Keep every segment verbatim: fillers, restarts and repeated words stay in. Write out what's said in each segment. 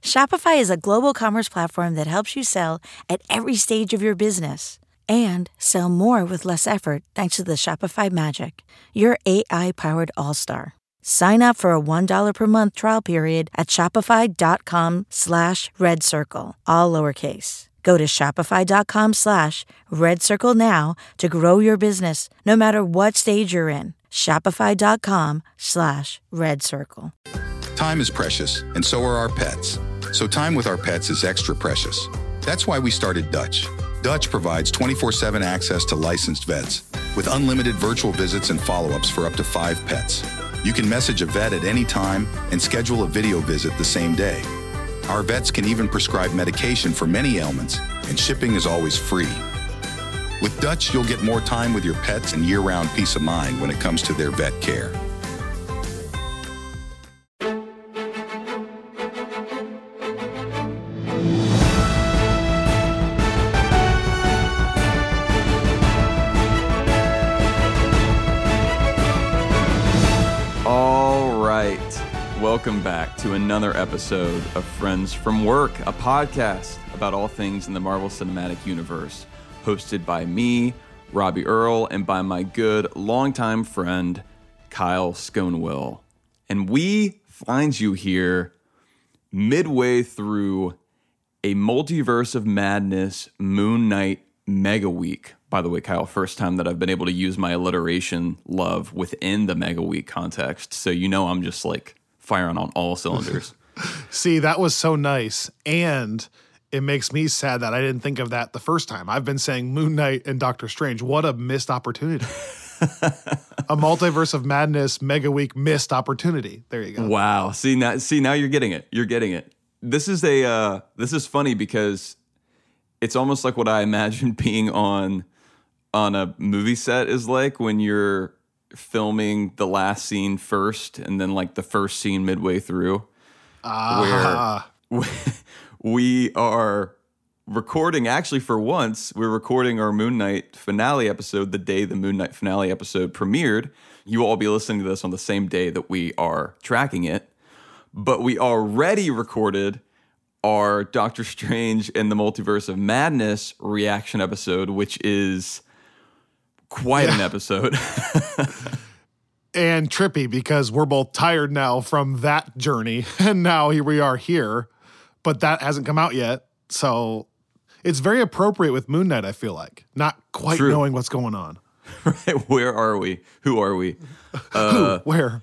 Shopify is a global commerce platform that helps you sell at every stage of your business and sell more with less effort thanks to the Shopify Magic, your A I-powered all-star. Sign up for a one dollar per month trial period at shopify.com slash red circle, all lowercase. Go to shopify.com slash red circle now to grow your business no matter what stage you're in. Shopify.com slash red circle. Time is precious, and so are our pets. So time with our pets is extra precious. That's why we started Dutch. Dutch provides twenty-four seven access to licensed vets with unlimited virtual visits and follow-ups for up to five pets. You can message a vet at any time and schedule a video visit the same day. Our vets can even prescribe medication for many ailments, and shipping is always free. With Dutch, you'll get more time with your pets and year-round peace of mind when it comes to their vet care. Welcome back to another episode of Friends from Work, a podcast about all things in the Marvel Cinematic Universe, hosted by me, Robbie Earl, and by my good longtime friend, Kyle Sconewell. And we find you here midway through a Multiverse of Madness Moon Knight Mega Week. By the way, Kyle, first time that I've been able to use my alliteration love within the Mega Week context. So you know I'm just like firing on all cylinders. See, that was so nice. And it makes me sad that I didn't think of that the first time. I've been saying Moon Knight and Doctor Strange. What a missed opportunity. A Multiverse of Madness Mega Week missed opportunity. There you go. Wow. See now, see, now you're getting it. You're getting it. This is a uh, this is funny because it's almost like what I imagine being on on a movie set is like when you're filming the last scene first and then like the first scene midway through. Ah. Where we are recording, actually for once, we're recording our Moon Knight finale episode the day the Moon Knight finale episode premiered. You will all be listening to this on the same day that we are tracking it. But we already recorded our Doctor Strange and the Multiverse of Madness reaction episode, which is quite yeah. an episode. And trippy because we're both tired now from that journey. And now here we are here, but that hasn't come out yet. So it's very appropriate with Moon Knight, I feel like. Not quite True. knowing what's going on. Right. Where are we? Who are we? Uh, Who? Where?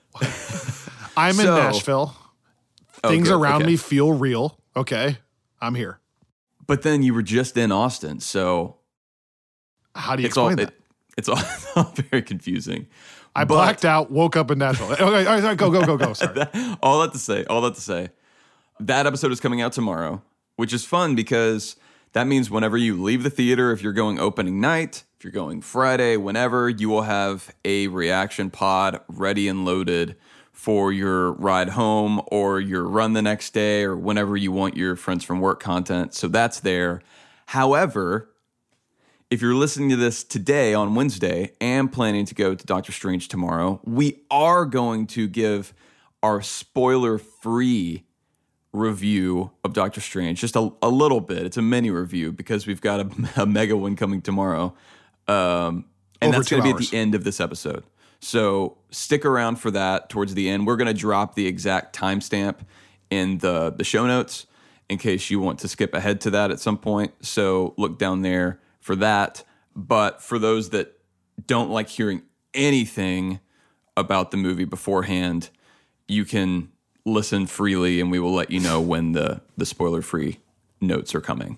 I'm in so, Nashville. Things okay, around okay. me feel real. Okay. I'm here. But then you were just in Austin. So how do you it's explain all, that? It, it's all, all very confusing. I but, blacked out, woke up in Nashville. Okay, all right, all right, go, go, go, go. Sorry. that, all that to say, all that to say, that episode is coming out tomorrow, which is fun because that means whenever you leave the theater, if you're going opening night, if you're going Friday, whenever, you will have a reaction pod ready and loaded for your ride home or your run the next day or whenever you want your Friends from Work content. So that's there. However, if you're listening to this today on Wednesday and planning to go to Doctor Strange tomorrow, we are going to give our spoiler-free review of Doctor Strange, just a, a little bit. It's a mini review because we've got a, a mega one coming tomorrow. Um, and Over that's going to be at hours. the end of this episode. So stick around for that towards the end. We're going to drop the exact timestamp in the, the show notes in case you want to skip ahead to that at some point. So look down there for that. But for those that don't like hearing anything about the movie beforehand, you can listen freely and we will let you know when the, the spoiler-free notes are coming.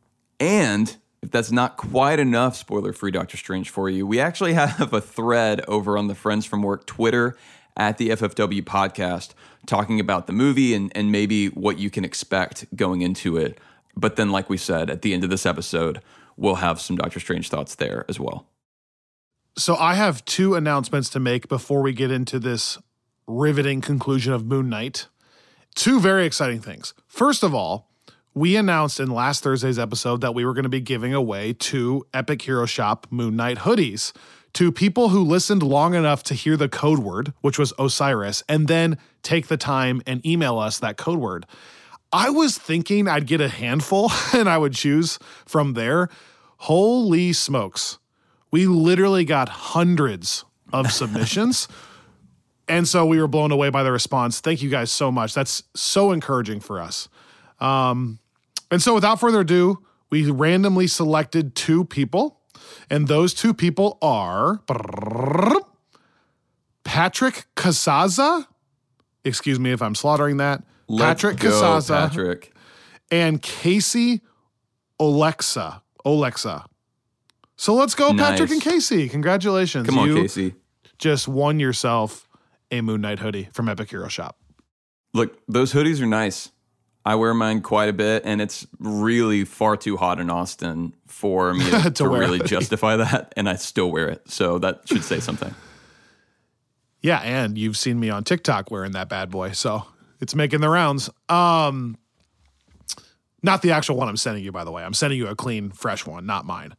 And if that's not quite enough spoiler-free Doctor Strange for you, we actually have a thread over on the Friends from Work Twitter at the F F W podcast talking about the movie and, and maybe what you can expect going into it. But then, like we said, at the end of this episode, we'll have some Doctor Strange thoughts there as well. So I have two announcements to make before we get into this riveting conclusion of Moon Knight. Two very exciting things. First of all, we announced in last Thursday's episode that we were going to be giving away two Epic Hero Shop Moon Knight hoodies to people who listened long enough to hear the code word, which was Osiris, and then take the time and email us that code word. I was thinking I'd get a handful and I would choose from there. Holy smokes. We literally got hundreds of submissions. And so we were blown away by the response. Thank you guys so much. That's so encouraging for us. Um, and so without further ado, we randomly selected two people. And those two people are Patrick Casaza. Excuse me if I'm slaughtering that. Let's Patrick go, Casaza. Patrick. And Casey Olexa. Olexa. So let's go, Nice. Patrick and Casey. Congratulations. Come on, you Casey. just won yourself a Moon Knight hoodie from Epic Hero Shop. Look, those hoodies are nice. I wear mine quite a bit, and it's really far too hot in Austin for me to, To to wear a really hoodie. justify that, and I still wear it. So that should say something. Yeah, and you've seen me on TikTok wearing that bad boy, so it's making the rounds. Um, not the actual one I'm sending you, by the way. I'm sending you a clean, fresh one, not mine.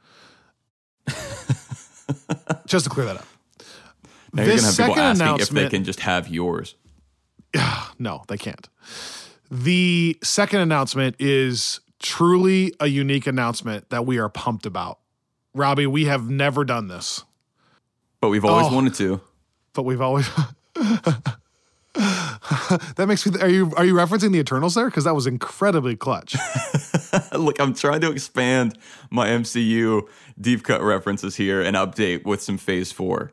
Just to clear that up. Now you're going to have people asking if they announcement- can just have yours. No, they can't. The second announcement is truly a unique announcement that we are pumped about. Robbie, we have never done this, But we've always Oh. wanted to. but we've always. That makes me. Are you are you referencing the Eternals there? Because that was incredibly clutch. Look, I'm trying to expand my M C U deep cut references here and update with some Phase four.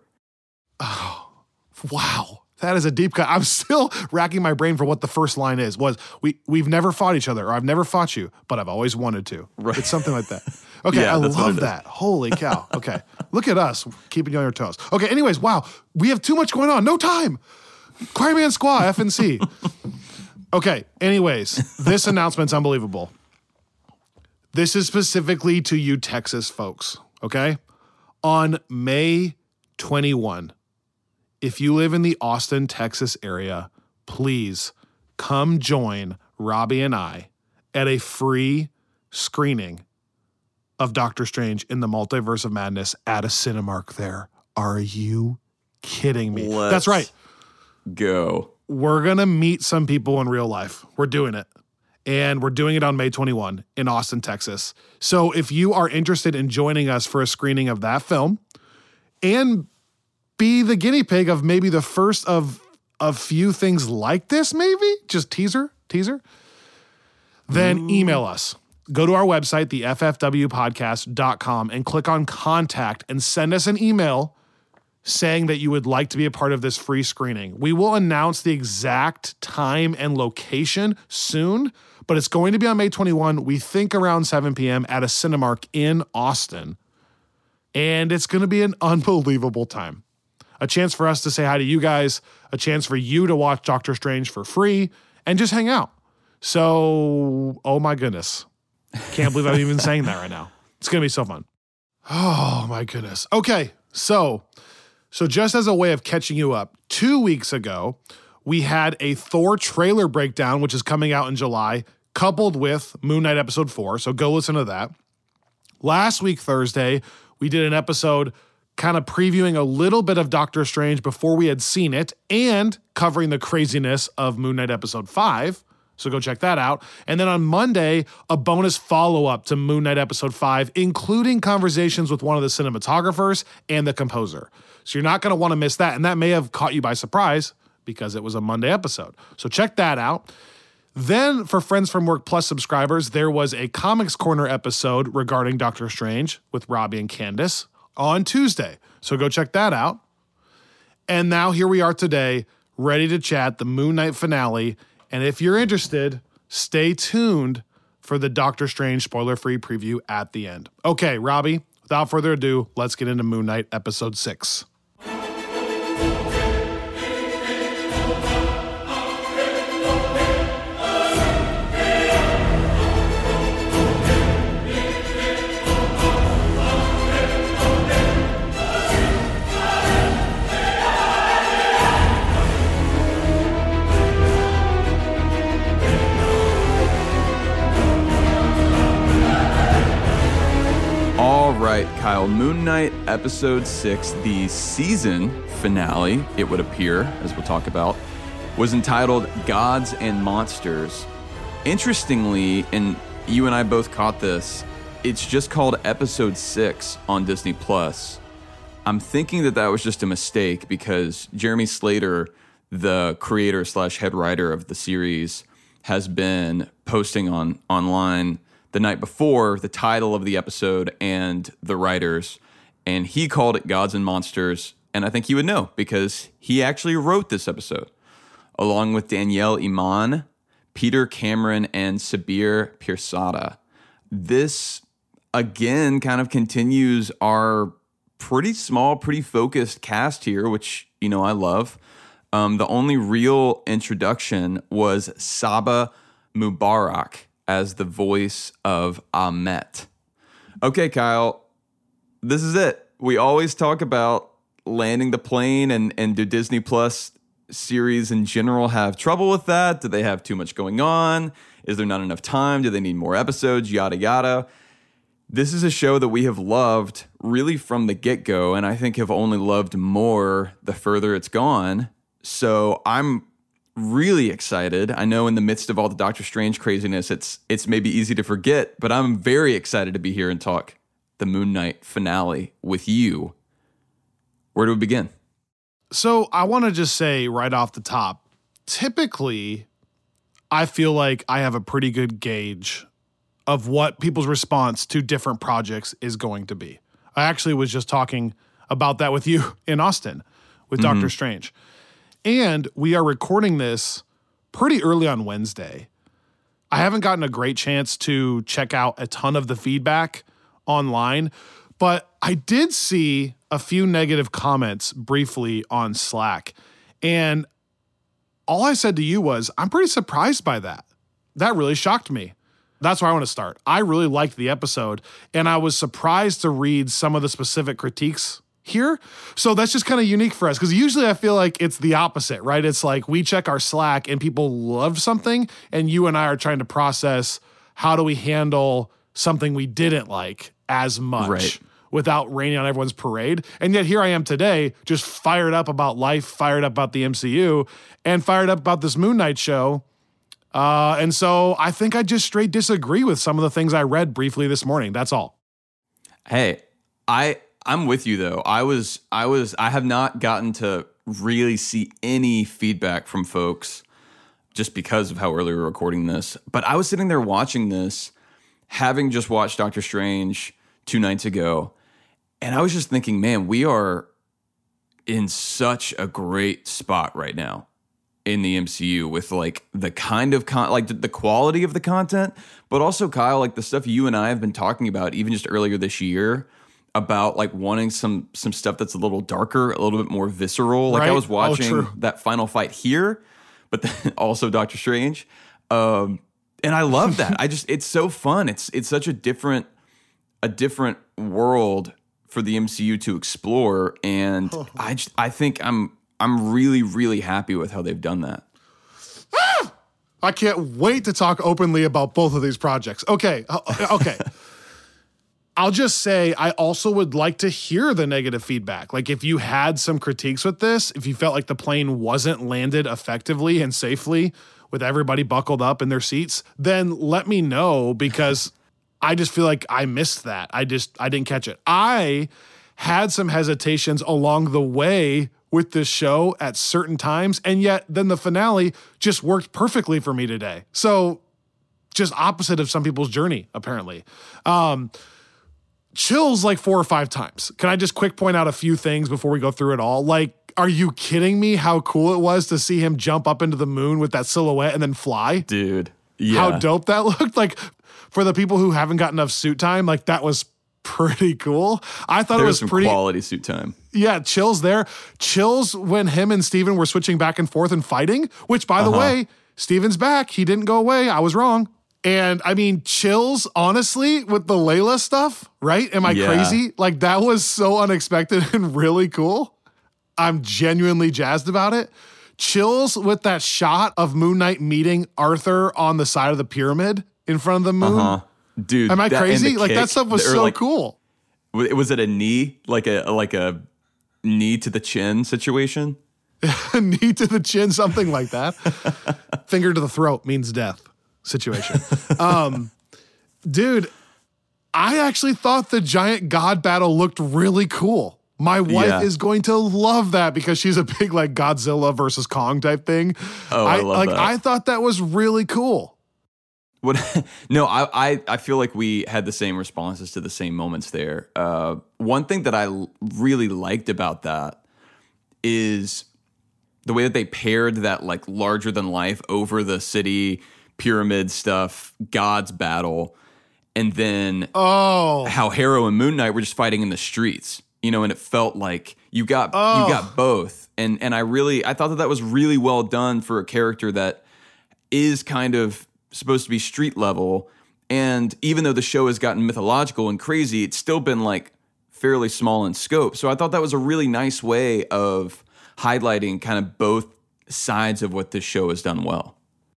Wow. That is a deep cut. I'm still racking my brain for what the first line is. Was we we've never fought each other, or I've never fought you, but I've always wanted to. Right. It's something like that. Okay, Yeah, I that's what it love is. that. Holy cow. Okay. Look at us keeping you on your toes. Okay, anyways, wow. We have too much going on. No time. Fireman Squaw, F and C. Okay, anyways, this announcement's unbelievable. This is specifically to you Texas folks, okay? On May twenty-first, if you live in the Austin, Texas area, please come join Robbie and I at a free screening of Doctor Strange in the Multiverse of Madness at a Cinemark there. Are you kidding me? Let's That's right. Go. We're going to meet some people in real life. We're doing it. And we're doing it on May twenty-first in Austin, Texas. So if you are interested in joining us for a screening of that film and be the guinea pig of maybe the first of a few things like this, maybe just teaser, teaser, then email us. Go to our website, the f f w podcast dot com, and click on contact and send us an email saying that you would like to be a part of this free screening. We will announce the exact time and location soon, but it's going to be on May twenty-first, we think around seven p.m. at a Cinemark in Austin. And it's going to be an unbelievable time. A chance for us to say hi to you guys, a chance for you to watch Doctor Strange for free, and just hang out. So, oh my goodness. Can't believe I'm even saying that right now. It's going to be so fun. Oh my goodness. Okay, so... So just as a way of catching you up, two weeks ago, we had a Thor trailer breakdown, which is coming out in July, coupled with Moon Knight episode four. So go listen to that. Last week, Thursday, we did an episode kind of previewing a little bit of Doctor Strange before we had seen it and covering the craziness of Moon Knight episode five. So go check that out. And then on Monday, a bonus follow-up to Moon Knight episode five, including conversations with one of the cinematographers and the composer. So you're not going to want to miss that. And that may have caught you by surprise because it was a Monday episode. So check that out. Then for Friends from Work Plus subscribers, there was a Comics Corner episode regarding Doctor Strange with Robbie and Candace on Tuesday. So go check that out. And now here we are today, ready to chat the Moon Knight finale. And if you're interested, stay tuned for the Doctor Strange spoiler-free preview at the end. Okay, Robbie, without further ado, let's get into Moon Knight episode six. All right, Kyle. Moon Knight episode six, the season finale, it would appear, as we'll talk about, was entitled Gods and Monsters. Interestingly, and you and I both caught this, it's just called Episode six on Disney Plus. I'm thinking that that was just a mistake because Jeremy Slater, the creator slash head writer of the series, has been posting on online the night before the title of the episode and the writers, and he called it Gods and Monsters, and I think he would know because he actually wrote this episode along with Danielle Iman, Peter Cameron, and Sabir Pirsada. This, again, kind of continues our pretty small, pretty focused cast here, which, you know, I love. Um, the only real introduction was Saba Mubarak as the voice of Ahmet. Okay, Kyle, this is it. We always talk about landing the plane, and, and do Disney Plus series in general have trouble with that? Do they have too much going on? Is there not enough time? Do they need more episodes? Yada, yada. This is a show that we have loved really from the get-go, and I think have only loved more the further it's gone. So I'm really excited. I know in the midst of all the Doctor Strange craziness, it's it's maybe easy to forget, but I'm very excited to be here and talk the Moon Knight finale with you. Where do we begin? So I want to just say right off the top, typically, I feel like I have a pretty good gauge of what people's response to different projects is going to be. I actually was just talking about that with you in Austin with mm-hmm. Doctor Strange. And we are recording this pretty early on Wednesday. I haven't gotten a great chance to check out a ton of the feedback online, but I did see a few negative comments briefly on Slack. And all I said to you was, I'm pretty surprised by that. That really shocked me. That's where I want to start. I really liked the episode, and I was surprised to read some of the specific critiques here. So that's just kind of unique for us, because usually I feel like it's the opposite, right? It's like we check our Slack and people love something, and you and I are trying to process how do we handle something we didn't like as much. Right. Without raining on everyone's parade. And yet here I am today, just fired up about life, fired up about the M C U, and fired up about this Moon Knight show. Uh, and so I think I just straight disagree with some of the things I read briefly this morning. That's all. Hey, I I'm with you though. I was I was I have not gotten to really see any feedback from folks just because of how early we're recording this. But I was sitting there watching this, having just watched Doctor Strange two nights ago. And I was just thinking, man, we are in such a great spot right now in the M C U with like the kind of con- like the quality of the content, but also, Kyle, like the stuff you and I have been talking about even just earlier this year about like wanting some some stuff that's a little darker, a little bit more visceral. Like right? I was watching oh, that final fight here, but then also Doctor Strange. Um, and I love that. I just it's so fun. It's it's such a different a different world for the M C U to explore, and oh. I just, I think I'm I'm really really happy with how they've done that. I can't wait to talk openly about both of these projects. Okay, okay. I'll just say I also would like to hear the negative feedback. Like if you had some critiques with this, if you felt like the plane wasn't landed effectively and safely with everybody buckled up in their seats, then let me know, because I just feel like I missed that. I just, I didn't catch it. I had some hesitations along the way with this show at certain times, and yet then the finale just worked perfectly for me today. So just opposite of some people's journey, apparently. Um, chills like four or five times. Can I just quick point out a few things before we go through it all? Like, are you kidding me how cool it was to see him jump up into the moon with that silhouette and then fly? Dude, yeah. How dope that looked. Like, for the people who haven't got enough suit time, like that was pretty cool. I thought there it was some pretty quality suit time. Yeah, chills there. Chills when him and Steven were switching back and forth and fighting, which by uh-huh. the way, Steven's back. He didn't go away. I was wrong. And I mean, chills, honestly, with the Layla stuff, right? Am I yeah. crazy? Like that was so unexpected and really cool. I'm genuinely jazzed about it. Chills with that shot of Moon Knight meeting Arthur on the side of the pyramid in front of the moon. Uh-huh. Dude, am I that, crazy? Like kick, that stuff was so like, cool. Was it a knee, like a like a knee to the chin situation? Knee to the chin, something like that. Finger to the throat means death. situation. um, dude, I actually thought the giant god battle looked really cool. My wife Yeah. is going to love that because she's a big like Godzilla versus Kong type thing. Oh, I, I love like that. I thought that was really cool. What? No, I, I I feel like we had the same responses to the same moments there. Uh, one thing that I l- really liked about that is the way that they paired that like larger than life over the city pyramid stuff, God's battle, and then Oh, how Harrow and Moon Knight were just fighting in the streets. You know, and it felt like you got Oh. you got both, and and I really I thought that that was really well done for a character that is kind of supposed to be street level, and even though the show has gotten mythological and crazy, it's still been like fairly small in scope. So I thought that was a really nice way of highlighting kind of both sides of what this show has done well.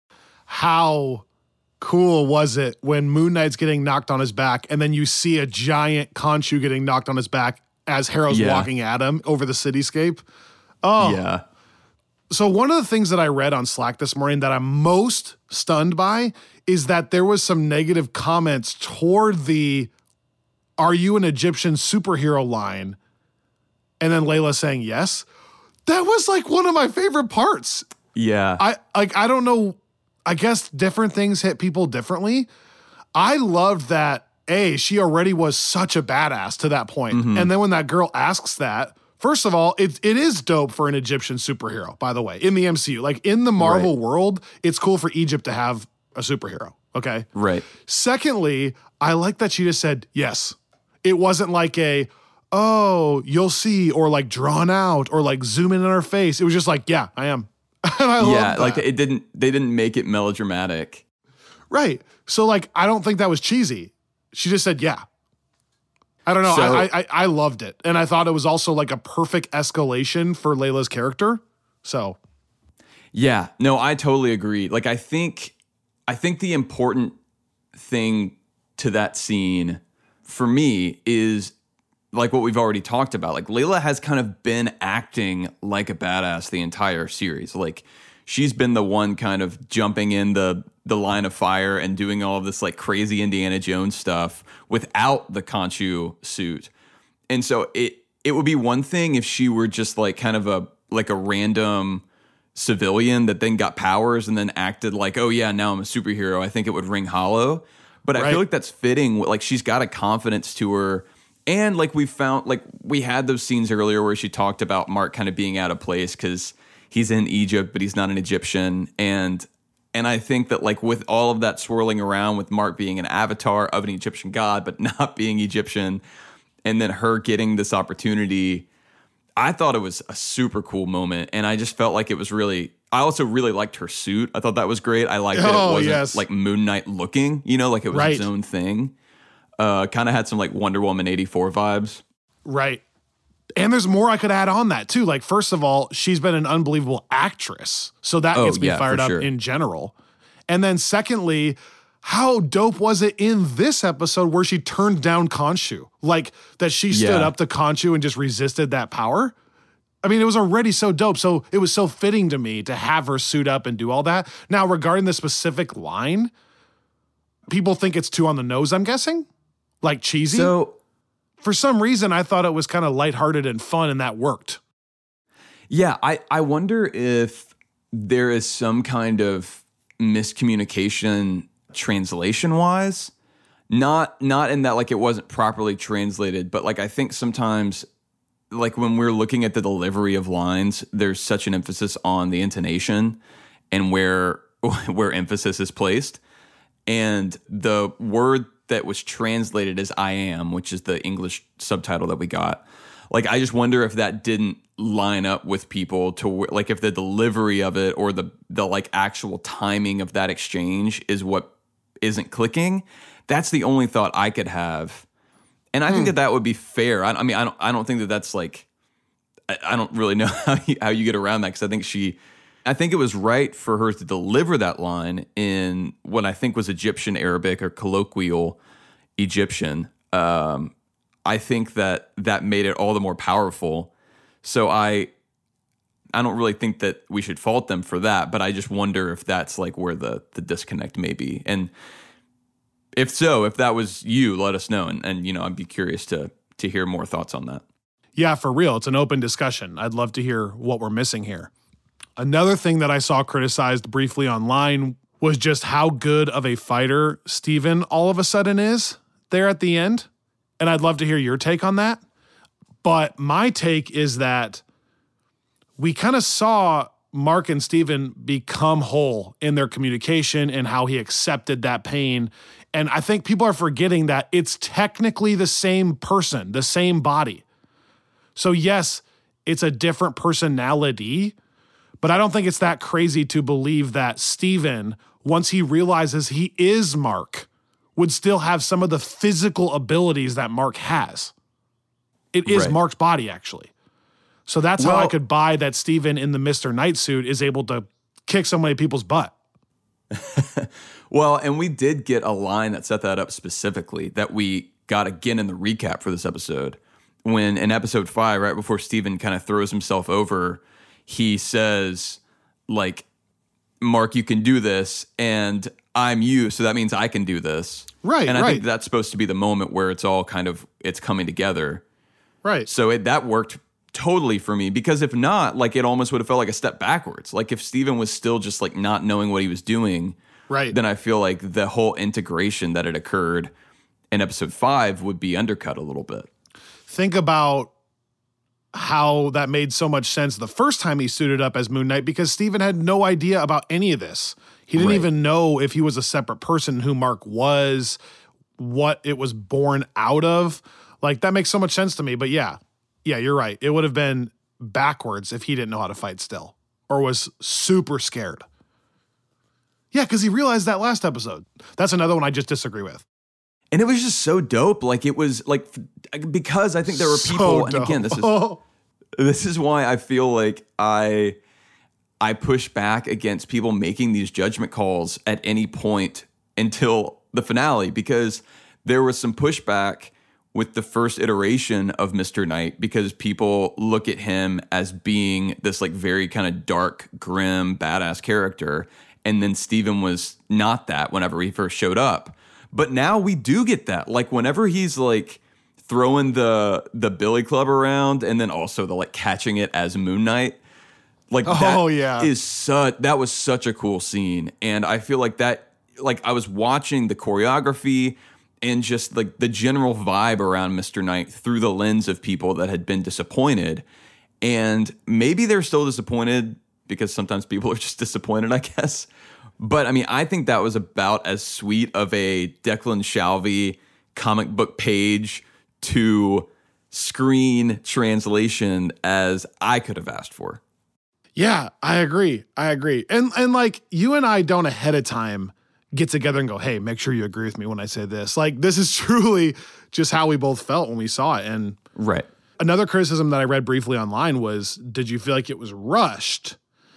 how cool was it when Moon Knight's getting knocked on his back and then you see a giant Khonshu getting knocked on his back as Harrow's Yeah. walking at him over the cityscape? Oh, Yeah. So one of the things that I read on Slack this morning that I'm most stunned by is that there was some negative comments toward the "Are you an Egyptian superhero?" line, and then Layla saying yes. That was like one of my favorite parts. Yeah. I like I don't know. I guess different things hit people differently. I loved that. A, she already was such a badass to that point. Mm-hmm. And then when that girl asks that, first of all, it, it is dope for an Egyptian superhero, by the way, in the M C U. Like in the Marvel Right. world, it's cool for Egypt to have a superhero. Okay. Right. Secondly, I like that she just said yes. It wasn't like a, oh, you'll see, or like drawn out, or like zoom in on her face. It was just like, yeah, I am. And I love Yeah. that. Like it didn't. They didn't make it melodramatic. Right. So like, I don't think that was cheesy. She just said, yeah. I don't know. So- I, I I loved it. And I thought it was also like a perfect escalation for Layla's character. So Yeah, no, I totally agree. Like I think I think the important thing to that scene for me is like what we've already talked about. Like Layla has kind of been acting like a badass the entire series. Like she's been the one kind of jumping in the the line of fire and doing all of this like crazy Indiana Jones stuff without the Khonshu suit. And so it it would be one thing if she were just like kind of a like a random civilian that then got powers and then acted like, oh yeah, now I'm a superhero. I think it would ring hollow. But I Right. feel like that's fitting. Like she's got a confidence to her. And like we found, like we had those scenes earlier where she talked about Mark kind of being out of place because he's in Egypt, but he's not an Egyptian. And and I think that like with all of that swirling around with Mark being an avatar of an Egyptian god, but not being Egyptian, and then her getting this opportunity, I thought it was a super cool moment. And I just felt like it was really, I also really liked her suit. I thought that was great. I liked that Oh, it wasn't yes. like Moon Knight looking, you know, like it was Right. its own thing. Uh, kind of had some like Wonder Woman eighty-four vibes. right. And there's more I could add on that too. Like, first of all, she's been an unbelievable actress. So that Oh, gets me yeah, fired for up sure. in general. And then secondly, how dope was it in this episode where she turned down Khonshu? Like that she stood Yeah. up to Khonshu and just resisted that power? I mean, it was already so dope. So it was so fitting to me to have her suit up and do all that. Now, regarding the specific line, people think it's too on the nose, I'm guessing? Like cheesy? So For some reason, I thought it was kind of lighthearted and fun, and that worked. yeah, I, I wonder if there is some kind of miscommunication translation wise. Not not in that like it wasn't properly translated, but like I think sometimes like when we're looking at the delivery of lines, there's such an emphasis on the intonation and where where emphasis is placed. And the word that was translated as I am, which is the English subtitle that we got, like I just wonder if that didn't line up with people to where, like if the delivery of it or the the like actual timing of that exchange is what isn't clicking. That's the only thought I could have. And I think that that would be fair. I, I mean, I don't. I don't think that that's like. I, I don't really know how you, how you get around that because I think she. I think it was right for her to deliver that line in what I think was Egyptian Arabic or colloquial Egyptian. Um, I think that that made it all the more powerful. So I, I don't really think that we should fault them for that, but I just wonder if that's like where the the disconnect may be. And if so, if that was you, let us know. And, and you know, I'd be curious to to hear more thoughts on that. Yeah, for real. It's an open discussion. I'd love to hear what we're missing here. Another thing that I saw criticized briefly online was just how good of a fighter Steven all of a sudden is there at the end. And I'd love to hear your take on that. But my take is that we kind of saw Mark and Steven become whole in their communication and how he accepted that pain. And I think people are forgetting that it's technically the same person, the same body. So yes, it's a different personality, but I don't think it's that crazy to believe that Steven, once he realizes he is Mark, would still have some of the physical abilities that Mark has. It is Right. Mark's body, actually. So that's Well- how I could buy that Steven in the Mister Knight suit is able to kick so many people's butt. Well, and we did get a line that set that up specifically that we got again in the recap for this episode. When in episode five, right before Steven kind of throws himself over, he says, like, Mark, you can do this, and I'm you, so that means I can do this. Right, And I right. think that's supposed to be the moment where it's all kind of, it's coming together. Right. So it, that worked totally for me, because if not, like, it almost would have felt like a step backwards. Like, if Steven was still just like not knowing what he was doing, Right. then I feel like the whole integration that had occurred in episode five would be undercut a little bit. Think about how that made so much sense the first time he suited up as Moon Knight, because Steven had no idea about any of this. He didn't Right. even know if he was a separate person, who Mark was, what it was born out of. Like, that makes so much sense to me. But yeah, yeah, you're right. It would have been backwards if he didn't know how to fight still, or was super scared. Yeah, because he realized that last episode. That's another one I just disagree with. And it was just so dope. Like, it was like, because I think there were So people, and dope. again, this is Oh. this is why I feel like I I push back against people making these judgment calls at any point until the finale, because there was some pushback with the first iteration of Mister Knight, because people look at him as being this like very kind of dark, grim, badass character. And then Steven was not that whenever he first showed up. But now we do get that. Like, whenever he's like throwing the the billy club around, and then also the like catching it as Moon Knight. Like, Oh, that yeah. is such that was such a cool scene. And I feel like that, like, I was watching the choreography and just like the general vibe around Mister Knight through the lens of people that had been disappointed. And maybe they're still disappointed, because sometimes people are just disappointed, I guess. But I mean, I think that was about as sweet of a Declan Shalvey comic book page to screen translation as I could have asked for. Yeah, I agree. I agree. And and like, you and I don't ahead of time get together and go, hey, make sure you agree with me when I say this. Like, this is truly just how we both felt when we saw it. And Right. another criticism that I read briefly online was, did you feel like it was rushed?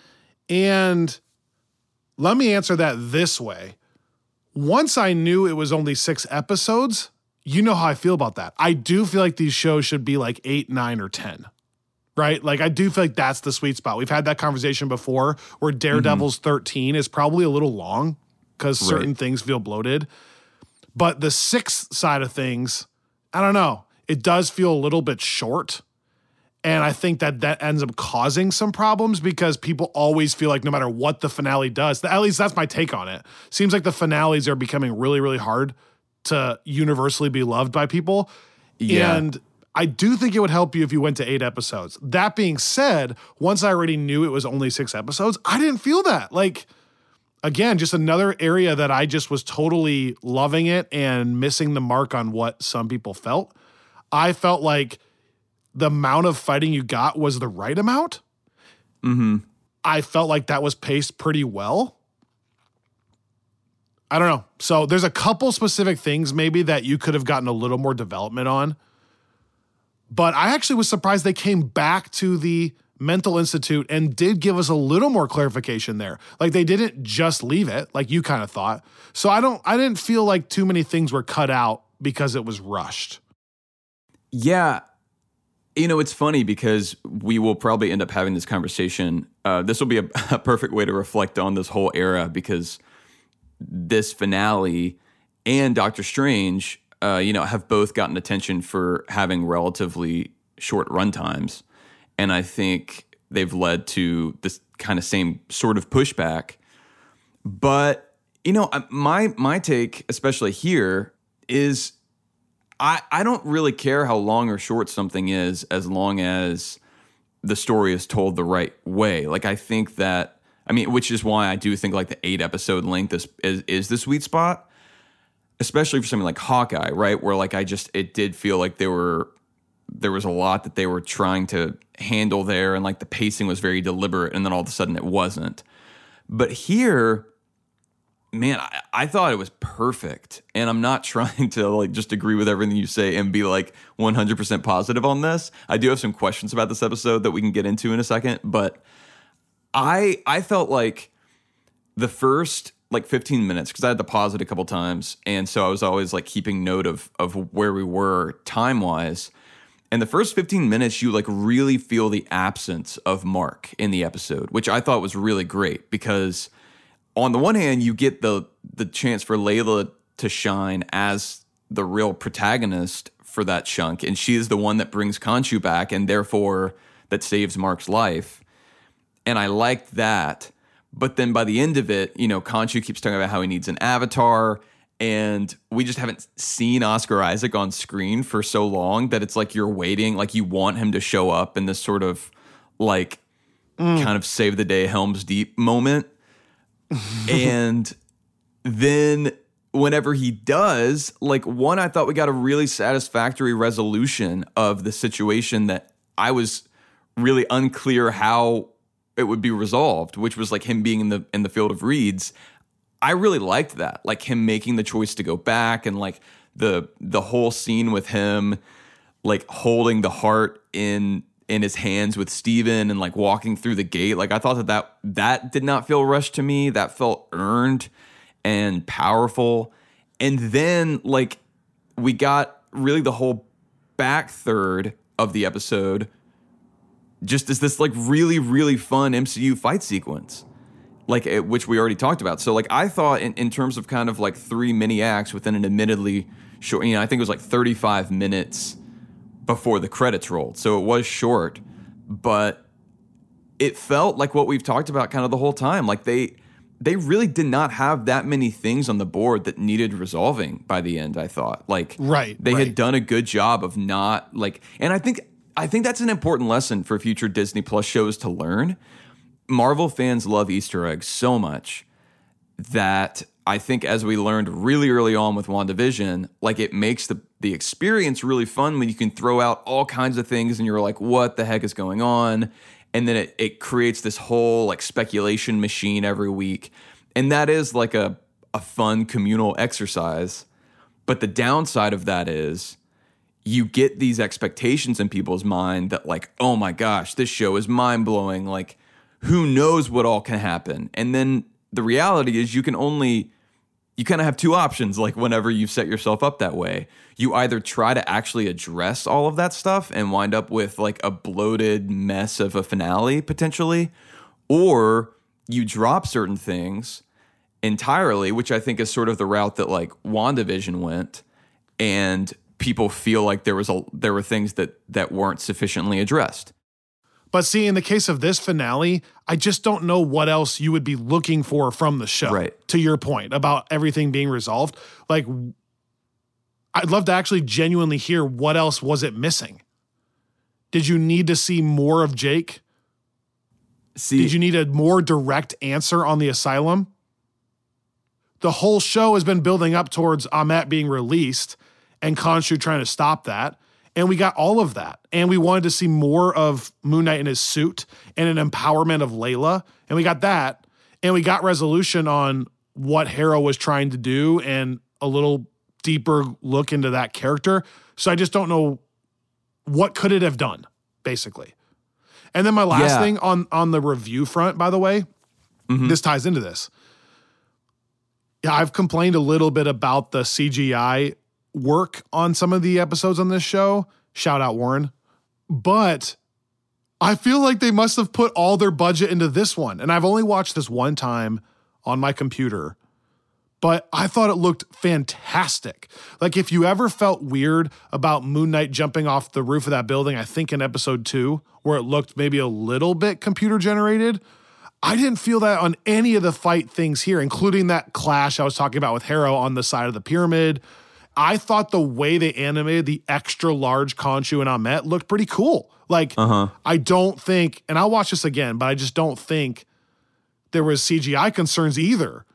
And let me answer that this way. Once I knew it was only six episodes, you know how I feel about that. I do feel like these shows should be like eight, nine, or ten. Right? Like, I do feel like that's the sweet spot. We've had that conversation before, where Daredevil's thirteen is probably a little long because certain Right. things feel bloated. But the sixth side of things, I don't know. It does feel a little bit short. And I think that that ends up causing some problems, because people always feel like no matter what the finale does, at least that's my take on it. Seems like the finales are becoming really, really hard to universally be loved by people. Yeah. And I do think it would help you if you went to eight episodes. That being said, once I already knew it was only six episodes, I didn't feel that. Like, again, just another area that I just was totally loving it and missing the mark on what some people felt. I felt like the amount of fighting you got was the right amount. Mm-hmm. I felt like that was paced pretty well. I don't know. So there's a couple specific things maybe that you could have gotten a little more development on. But I actually was surprised they came back to the mental institute and did give us a little more clarification there. Like, they didn't just leave it like you kind of thought. So I don't, I didn't feel like too many things were cut out because it was rushed. Yeah. You know, it's funny because we will probably end up having this conversation. Uh, this will be a, a perfect way to reflect on this whole era because this finale and Doctor Strange, uh, you know, have both gotten attention for having relatively short runtimes. And I think they've led to this kind of same sort of pushback. But, you know, my my take, especially here, is I, I don't really care how long or short something is as long as the story is told the right way. Like, I think that, I mean, which is why I do think like the eight episode length is, is, is the sweet spot, especially for something like Hawkeye, right? Where like, I just, it did feel like there were, there was a lot that they were trying to handle there. And like the pacing was very deliberate and then all of a sudden it wasn't. But here, man, I, I thought it was perfect. And I'm not trying to like just agree with everything you say and be like one hundred percent positive on this. I do have some questions about this episode that we can get into in a second, but I I felt like the first like fifteen minutes, because I had to pause it a couple times, and so I was always like keeping note of of where we were time-wise. And the first fifteen minutes, you like really feel the absence of Mark in the episode, which I thought was really great because on the one hand, you get the the chance for Layla to shine as the real protagonist for that chunk, and she is the one that brings Khonshu back, and therefore that saves Mark's life. And I liked that. But then by the end of it, you know, Khonshu keeps talking about how he needs an avatar, and we just haven't seen Oscar Isaac on screen for so long that it's like you're waiting, like you want him to show up in this sort of like mm. kind of save the day Helm's Deep moment. And then whenever he does, like one, I thought we got a really satisfactory resolution of the situation that I was really unclear how it would be resolved, which was like him being in the in the field of reeds. I really liked that, like him making the choice to go back, and like the the whole scene with him like holding the heart in in his hands with Steven and like walking through the gate. Like I thought that that, that did not feel rushed to me. That felt earned and powerful. And then like we got really the whole back third of the episode just as this like really, really fun M C U fight sequence, like it, which we already talked about. So like I thought in, in terms of kind of like three mini acts within an admittedly short, you know, I think it was like thirty-five minutes before the credits rolled. So it was short, but it felt like what we've talked about kind of the whole time. Like they they really did not have that many things on the board that needed resolving by the end, I thought. Like right, they right. had done a good job of not like, and I think I think that's an important lesson for future Disney Plus shows to learn. Marvel fans love Easter eggs so much that I think as we learned really early on with WandaVision, like it makes the, the experience really fun when you can throw out all kinds of things and you're like, what the heck is going on? And then it, it creates this whole like speculation machine every week. And that is like a, a fun communal exercise. But the downside of that is you get these expectations in people's mind that like, oh my gosh, this show is mind blowing. Like who knows what all can happen? And then the reality is you can only, you kind of have two options. Like whenever you set yourself up that way, you either try to actually address all of that stuff and wind up with like a bloated mess of a finale potentially, or you drop certain things entirely, which I think is sort of the route that like WandaVision went, and people feel like there was a, there were things that, that weren't sufficiently addressed. But see, in the case of this finale, I just don't know what else you would be looking for from the show. Right. To your point about everything being resolved. Like, I'd love to actually genuinely hear what else was it missing. Did you need to see more of Jake? See, Did you need a more direct answer on the asylum? The whole show has been building up towards Ammit being released and Khonshu trying to stop that. And we got all of that. And we wanted to see more of Moon Knight in his suit and an empowerment of Layla. And we got that. And we got resolution on what Harrow was trying to do and a little deeper look into that character. So I just don't know what could it have done, basically. And then my last yeah. thing on, on the review front, by the way, mm-hmm. this ties into this. Yeah, I've complained a little bit about the C G I work on some of the episodes on this show. Shout out Warren. But I feel like they must have put all their budget into this one. And I've only watched this one time on my computer, but I thought it looked fantastic. Like if you ever felt weird about Moon Knight jumping off the roof of that building, I think in episode two, where it looked maybe a little bit computer generated, I didn't feel that on any of the fight things here, including that clash I was talking about with Harrow on the side of the pyramid. I thought the way they animated the extra large Khonshu and Ammit looked pretty cool. Like, uh-huh. I don't think, and I'll watch this again, but I just don't think there was C G I concerns either.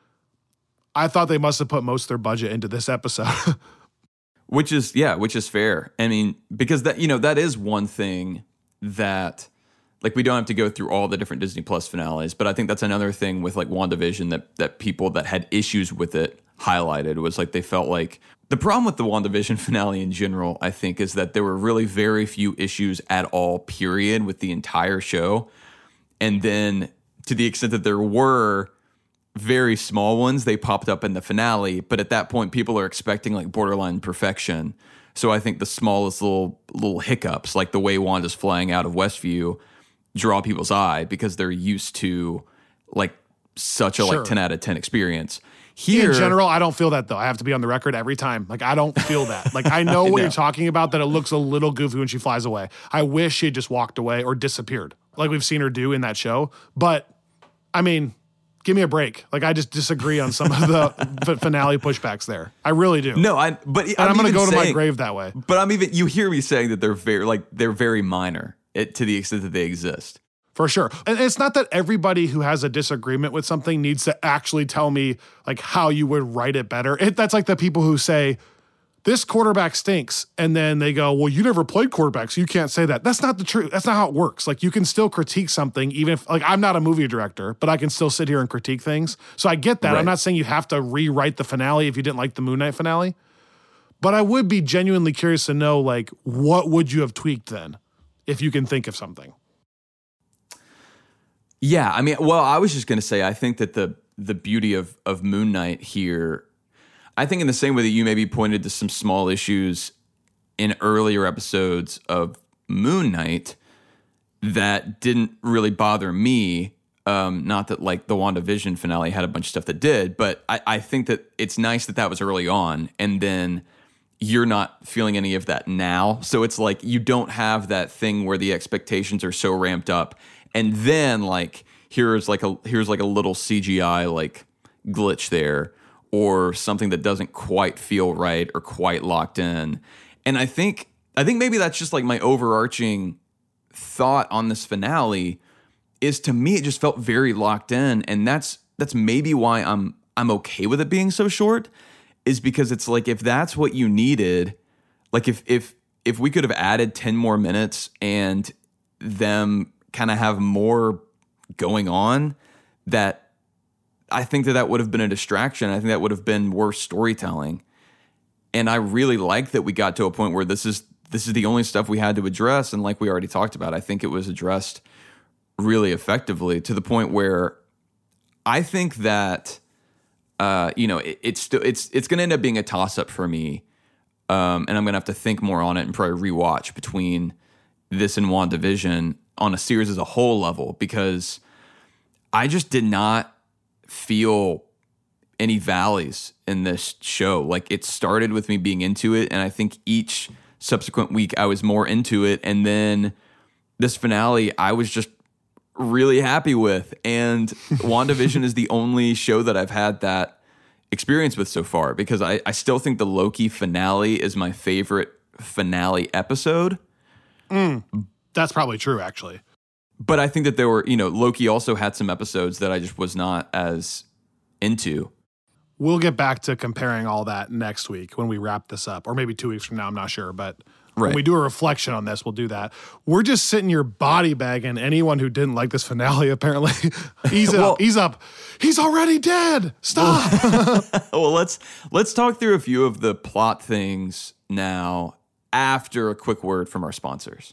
I thought they must have put most of their budget into this episode. Which is, yeah, which is fair. I mean, because that, you know, that is one thing that, like, we don't have to go through all the different Disney Plus finales, but I think that's another thing with like WandaVision that that people that had issues with it highlighted was like they felt like the problem with the WandaVision finale in general, I think, is that there were really very few issues at all, period, with the entire show. And then to the extent that there were very small ones, they popped up in the finale. But at that point, people are expecting like borderline perfection. So I think the smallest little little hiccups, like the way Wanda's flying out of Westview, draw people's eye because they're used to like such a sure. like ten out of ten experience. Here, in general, I don't feel that though. I have to be on the record every time. Like I don't feel that. Like I know what no. you're talking about, that it looks a little goofy when she flies away. I wish she had just walked away or disappeared like we've seen her do in that show. But I mean, give me a break. Like I just disagree on some of the f- finale pushbacks there. I really do. No, I but and I'm, I'm going to go saying, to my grave that way. But I'm even you hear me saying that they're very like they're very minor it, to the extent that they exist. For sure. And it's not that everybody who has a disagreement with something needs to actually tell me like how you would write it better. It, that's like the people who say, this quarterback stinks. And then they go, well, you never played quarterback, so you can't say that. That's not the truth. That's not how it works. Like you can still critique something, even if like I'm not a movie director, but I can still sit here and critique things. So I get that. Right. I'm not saying you have to rewrite the finale if you didn't like the Moon Knight finale. But I would be genuinely curious to know, like, what would you have tweaked then if you can think of something? Yeah, I mean, well, I was just going to say, I think that the the beauty of of Moon Knight here, I think in the same way that you maybe pointed to some small issues in earlier episodes of Moon Knight that didn't really bother me, um, not that like the WandaVision finale had a bunch of stuff that did, but I, I think that it's nice that that was early on, and then you're not feeling any of that now. So it's like you don't have that thing where the expectations are so ramped up. And then like here's like a here's like a little C G I like glitch there or something that doesn't quite feel right or quite locked in. And I think I think maybe that's just like my overarching thought on this finale is, to me it just felt very locked in, and that's that's maybe why I'm I'm okay with it being so short, is because it's like if that's what you needed, like if if if we could have added ten more minutes and them kind of have more going on, that I think that that would have been a distraction. I think that would have been worse storytelling. And I really like that we got to a point where this is this is the only stuff we had to address. And like we already talked about, I think it was addressed really effectively, to the point where I think that uh, you know it, it's still it's it's going to end up being a toss up for me, um, and I'm going to have to think more on it and probably rewatch between this and WandaVision on a series as a whole level, because I just did not feel any valleys in this show. Like it started with me being into it, and I think each subsequent week I was more into it, and then this finale I was just really happy with. And WandaVision is the only show that I've had that experience with so far, because I, I still think the Loki finale is my favorite finale episode. Mm. That's probably true, actually. But I think that there were, you know, Loki also had some episodes that I just was not as into. We'll get back to comparing all that next week when we wrap this up, or maybe two weeks from now, I'm not sure. But right. when we do a reflection on this, we'll do that. We're just sitting here body bagging anyone who didn't like this finale, apparently. Ease well, up, ease up. He's already dead. Stop. Well, well, let's let's talk through a few of the plot things now after a quick word from our sponsors.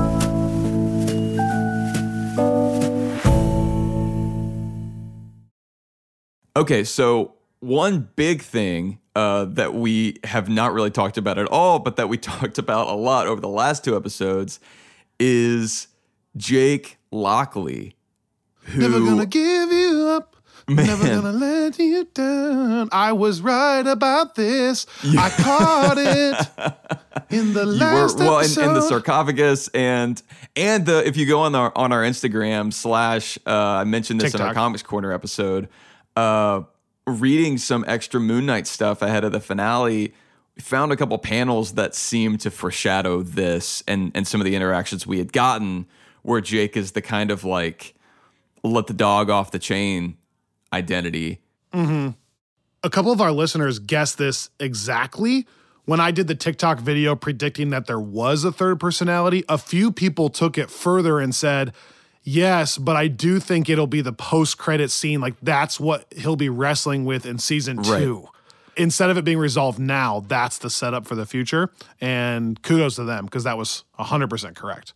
Okay, so one big thing uh, that we have not really talked about at all, but that we talked about a lot over the last two episodes, is Jake Lockley. Who, Never gonna give you up. Man. Never gonna let you down. I was right about this. Yeah. I caught it in the last you were, well, episode. in, in the sarcophagus and and the if you go on our on our Instagram slash uh, I mentioned this TikTok. in our Comics Corner episode, uh, reading some extra Moon Knight stuff ahead of the finale, we found a couple panels that seemed to foreshadow this and and some of the interactions we had gotten, where Jake is the kind of like let the dog off the chain identity. Mm-hmm. A couple of our listeners guessed this exactly. When I did the TikTok video predicting that there was a third personality, a few people took it further and said, yes, but I do think it'll be the post-credit scene. Like, that's what he'll be wrestling with in season two. Right. Instead of it being resolved now, that's the setup for the future. And kudos to them, because that was one hundred percent correct.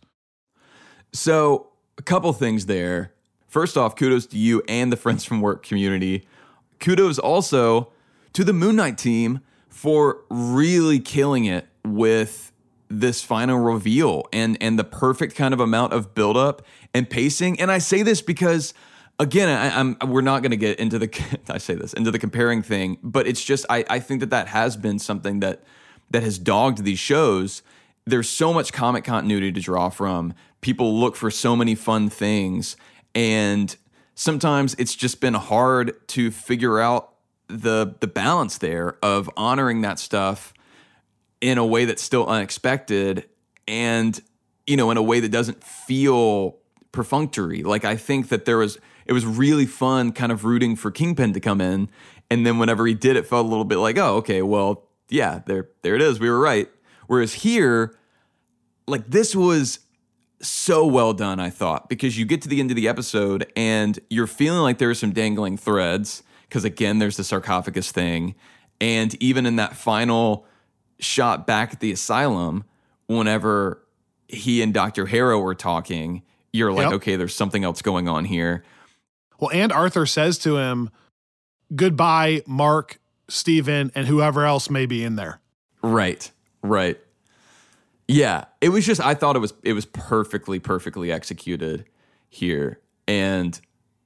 So, a couple things there. First off, kudos to you and the Friends from Work community. Kudos also to the Moon Knight team for really killing it with this final reveal and, and the perfect kind of amount of buildup and pacing. And I say this because, again, I, I'm we're not going to get into the I say this into the comparing thing, but it's just I, I think that that has been something that that has dogged these shows. There's so much comic continuity to draw from. People look for so many fun things. And sometimes it's just been hard to figure out the the balance there of honoring that stuff in a way that's still unexpected and, you know, in a way that doesn't feel perfunctory. Like, I think that there was, it was really fun kind of rooting for Kingpin to come in. And then whenever he did, it felt a little bit like, oh, okay, well, yeah, there, there it is. We were right. Whereas here, like, this was so well done, I thought, because you get to the end of the episode and you're feeling like there are some dangling threads because, again, there's the sarcophagus thing. And even in that final shot back at the asylum, whenever he and Doctor Harrow were talking, you're like, yep. okay, there's something else going on here. Well, and Arthur says to him, goodbye, Mark, Steven, and whoever else may be in there. Right, right. Yeah, it was just, I thought it was it was perfectly, perfectly executed here. And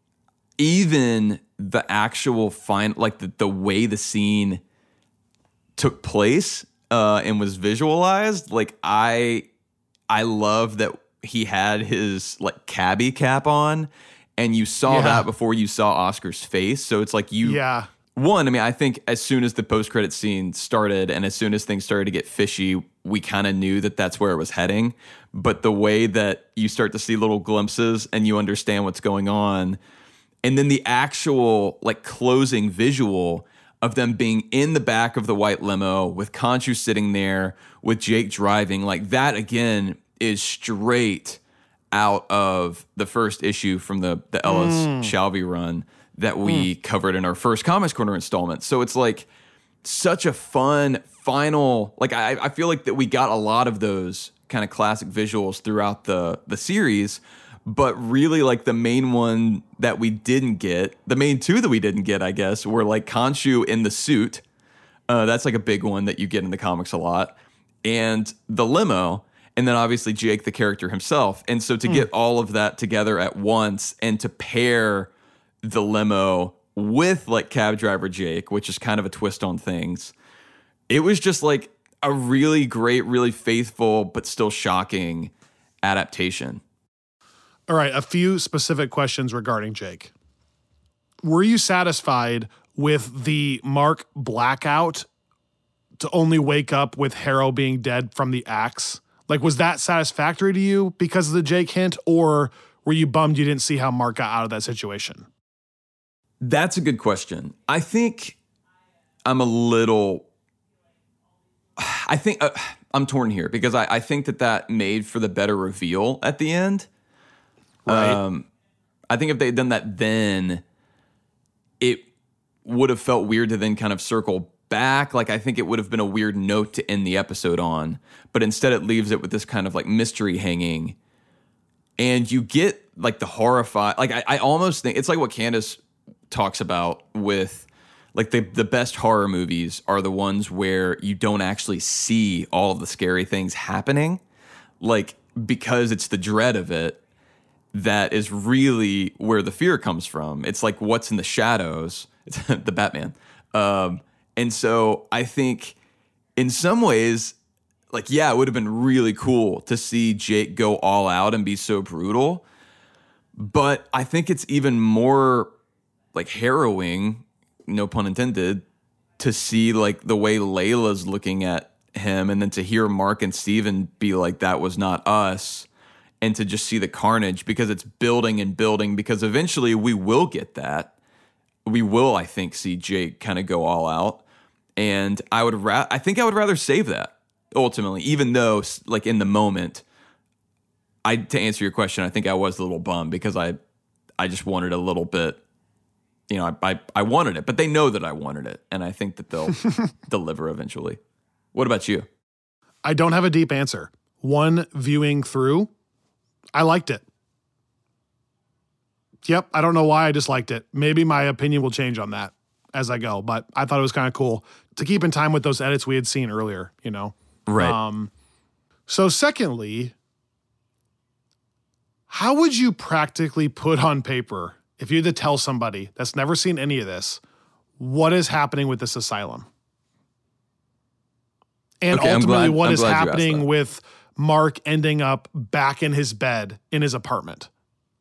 even the actual fine, like the, the way the scene took place uh, and was visualized, like I I love that he had his like cabbie cap on and you saw yeah. that before you saw Oscar's face. So it's like you... Yeah. One, I mean, I think as soon as the post-credit scene started and as soon as things started to get fishy, we kind of knew that that's where it was heading. But the way that you start to see little glimpses and you understand what's going on, and then the actual like closing visual of them being in the back of the white limo with Khonshu sitting there with Jake driving, like that again is straight out of the first issue from the, the Ellis mm. Shalvey run that we mm. covered in our first Comics Corner installment. So it's like such a fun final, like I, I feel like that we got a lot of those kind of classic visuals throughout the, the series, but really like the main one that we didn't get, the main two that we didn't get, I guess, were like Khonshu in the suit. Uh, that's like a big one that you get in the comics a lot. And the limo, and then obviously Jake, the character himself. And so to mm. get all of that together at once and to pair the limo with like cab driver Jake, which is kind of a twist on things. It was just like a really great, really faithful, but still shocking adaptation. All right, a few specific questions regarding Jake. Were you satisfied with the Mark blackout to only wake up with Harrow being dead from the axe? Like, was that satisfactory to you because of the Jake hint, or were you bummed you didn't see how Mark got out of that situation? That's a good question. I think I'm a little, I think uh, I'm torn here because I, I think that that made for the better reveal at the end. Right. Um, I think if they had done that then, it would have felt weird to then kind of circle back. Like, I think it would have been a weird note to end the episode on, but instead it leaves it with this kind of like mystery hanging. And you get like the horrified, like I, I almost think it's like what Candace talks about with like the, the best horror movies are the ones where you don't actually see all of the scary things happening. Like because it's the dread of it that is really where the fear comes from. It's like what's in the shadows. It's the Batman. Um, and so I think in some ways, like, yeah, it would have been really cool to see Jake go all out and be so brutal. But I think it's even more like harrowing, no pun intended, to see like the way Layla's looking at him, and then to hear Mark and Steven be like, that was not us, and to just see the carnage, because it's building and building, because eventually we will get that. We will, I think, see Jake kind of go all out. And I would ra- I think I would rather save that ultimately, even though like in the moment, I to answer your question, I think I was a little bummed because I I just wanted a little bit, you know, I I, I wanted it, but they know that I wanted it, and I think that they'll deliver eventually. What about you? I don't have a deep answer. One viewing through, I liked it. Yep, I don't know why, I just liked it. Maybe my opinion will change on that as I go, but I thought it was kind of cool to keep in time with those edits we had seen earlier, you know? Right. Um, so secondly, how would you practically put on paper, if you had to tell somebody that's never seen any of this, what is happening with this asylum? And okay, ultimately, glad, what I'm is happening that. with Mark ending up back in his bed in his apartment?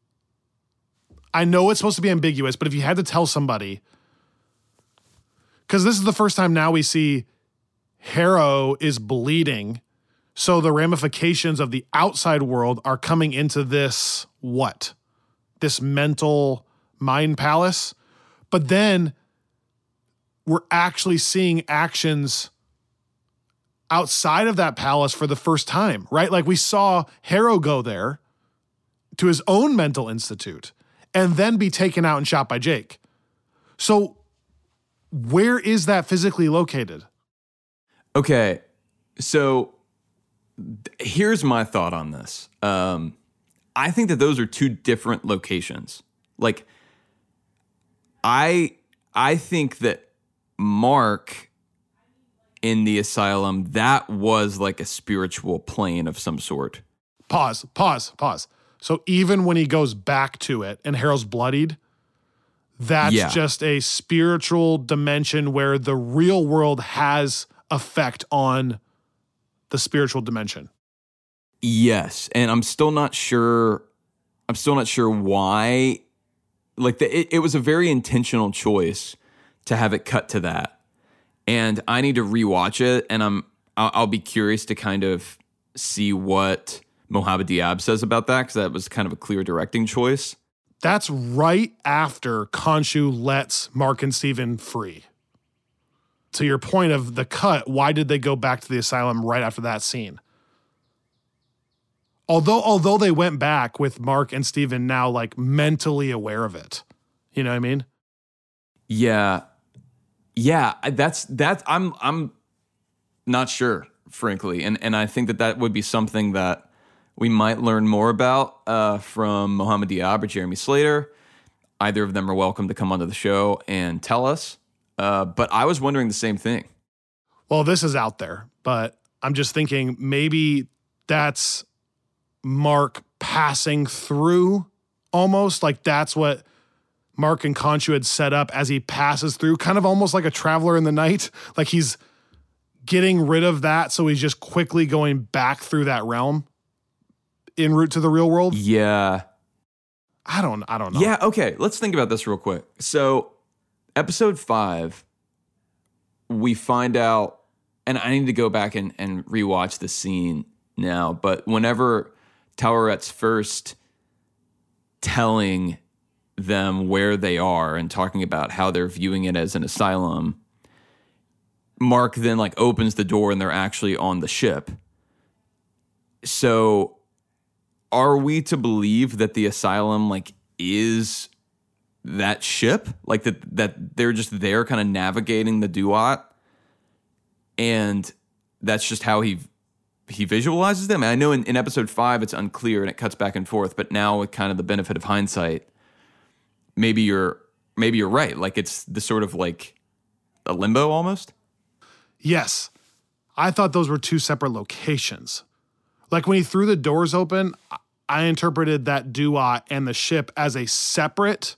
I know it's supposed to be ambiguous, but if you had to tell somebody, because this is the first time now we see Harrow is bleeding, so the ramifications of the outside world are coming into this, what? This mental mind palace? But then we're actually seeing actions outside of that palace for the first time, right? Like we saw Harrow go there to his own mental institute and then be taken out and shot by Jake. So where is that physically located? Okay, so th- here's my thought on this. Um, I think that those are two different locations. Like, I I think that Mark in the asylum, that was like a spiritual plane of some sort. Pause, pause, pause. So even when he goes back to it and Harrow's bloodied, that's Yeah. just a spiritual dimension where the real world has effect on the spiritual dimension. Yes, and I'm still not sure. I'm still not sure why. Like the, it, it was a very intentional choice to have it cut to that, and I need to rewatch it. And I'm I'll, I'll be curious to kind of see what Mohamed Diab says about that, because that was kind of a clear directing choice. That's right after Khonshu lets Mark and Steven free. To your point of the cut, why did they go back to the asylum right after that scene? Although although they went back with Mark and Steven now like mentally aware of it. You know what I mean? Yeah. Yeah, that's that's I'm I'm not sure, frankly. And and I think that that would be something that we might learn more about uh, from Mohamed Diab or Jeremy Slater. Either of them are welcome to come onto the show and tell us. Uh, but I was wondering the same thing. Well, this is out there, but I'm just thinking maybe that's Mark passing through almost, like that's what Mark and Khonshu had set up as he passes through, kind of almost like a traveler in the night. Like he's getting rid of that, so he's just quickly going back through that realm en route to the real world. Yeah. I don't I don't know. Yeah, okay. Let's think about this real quick. So episode five, we find out, and I need to go back and, and rewatch the scene now, but whenever Taweret first telling them where they are and talking about how they're viewing it as an asylum, Mark then like opens the door and they're actually on the ship. So are we to believe that the asylum like is that ship? Like that that they're just there kind of navigating the Duat, and that's just how he he visualizes them? And I know in, in episode five it's unclear and it cuts back and forth, but now with kind of the benefit of hindsight, maybe you're maybe you're right. Like it's the sort of like a limbo almost. Yes. I thought those were two separate locations. Like when he threw the doors open, I interpreted that Dua and the ship as a separate,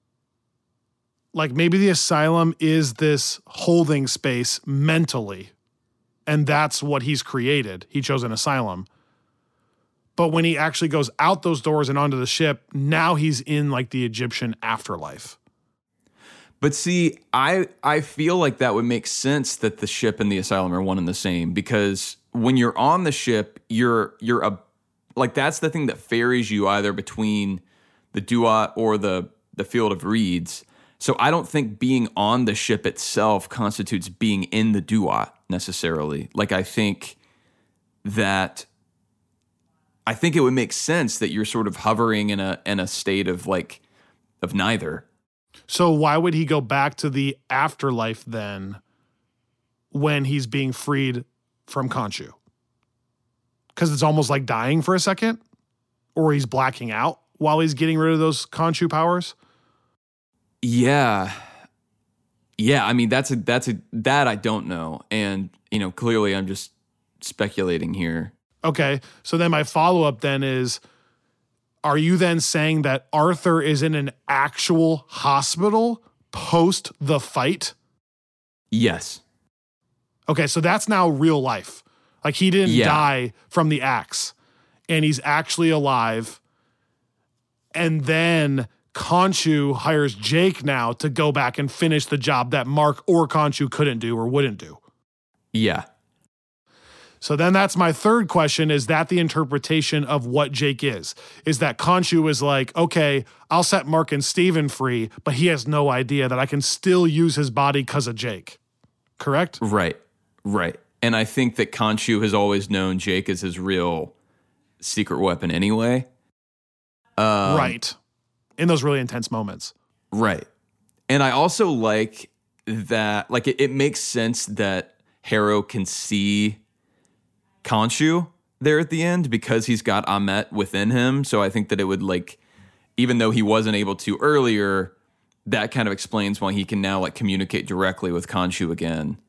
like maybe the asylum is this holding space mentally, and that's what he's created. He chose an asylum. But when he actually goes out those doors and onto the ship, now he's in like the Egyptian afterlife. But see, I I feel like that would make sense that the ship and the asylum are one and the same, because when you're on the ship, you're you're a like that's the thing that ferries you either between the Duat or the the field of reeds. So I don't think being on the ship itself constitutes being in the Duat necessarily. Like I think that I think it would make sense that you're sort of hovering in a in a state of like of neither. So why would he go back to the afterlife then when he's being freed from Khonshu? Because it's almost like dying for a second? Or he's blacking out while he's getting rid of those Khonshu powers? Yeah. Yeah, I mean, that's a, that's a, that I don't know. And, you know, clearly I'm just speculating here. Okay, so then my follow-up then is, are you then saying that Arthur is in an actual hospital post the fight? Yes. Okay, so that's now real life. Like he didn't yeah. die from the axe, and he's actually alive. And then Khonshu hires Jake now to go back and finish the job that Mark or Khonshu couldn't do or wouldn't do. Yeah. So then that's my third question. Is that the interpretation of what Jake is? Is that Khonshu is like, okay, I'll set Mark and Steven free, but he has no idea that I can still use his body because of Jake. Correct? Right, right. And I think that Khonshu has always known Jake as his real secret weapon anyway. Um, right. In those really intense moments. Right. And I also like that, like it, it makes sense that Harrow can see Khonshu there at the end because he's got Ammit within him. So I think that it would like, even though he wasn't able to earlier, that kind of explains why he can now like communicate directly with Khonshu again.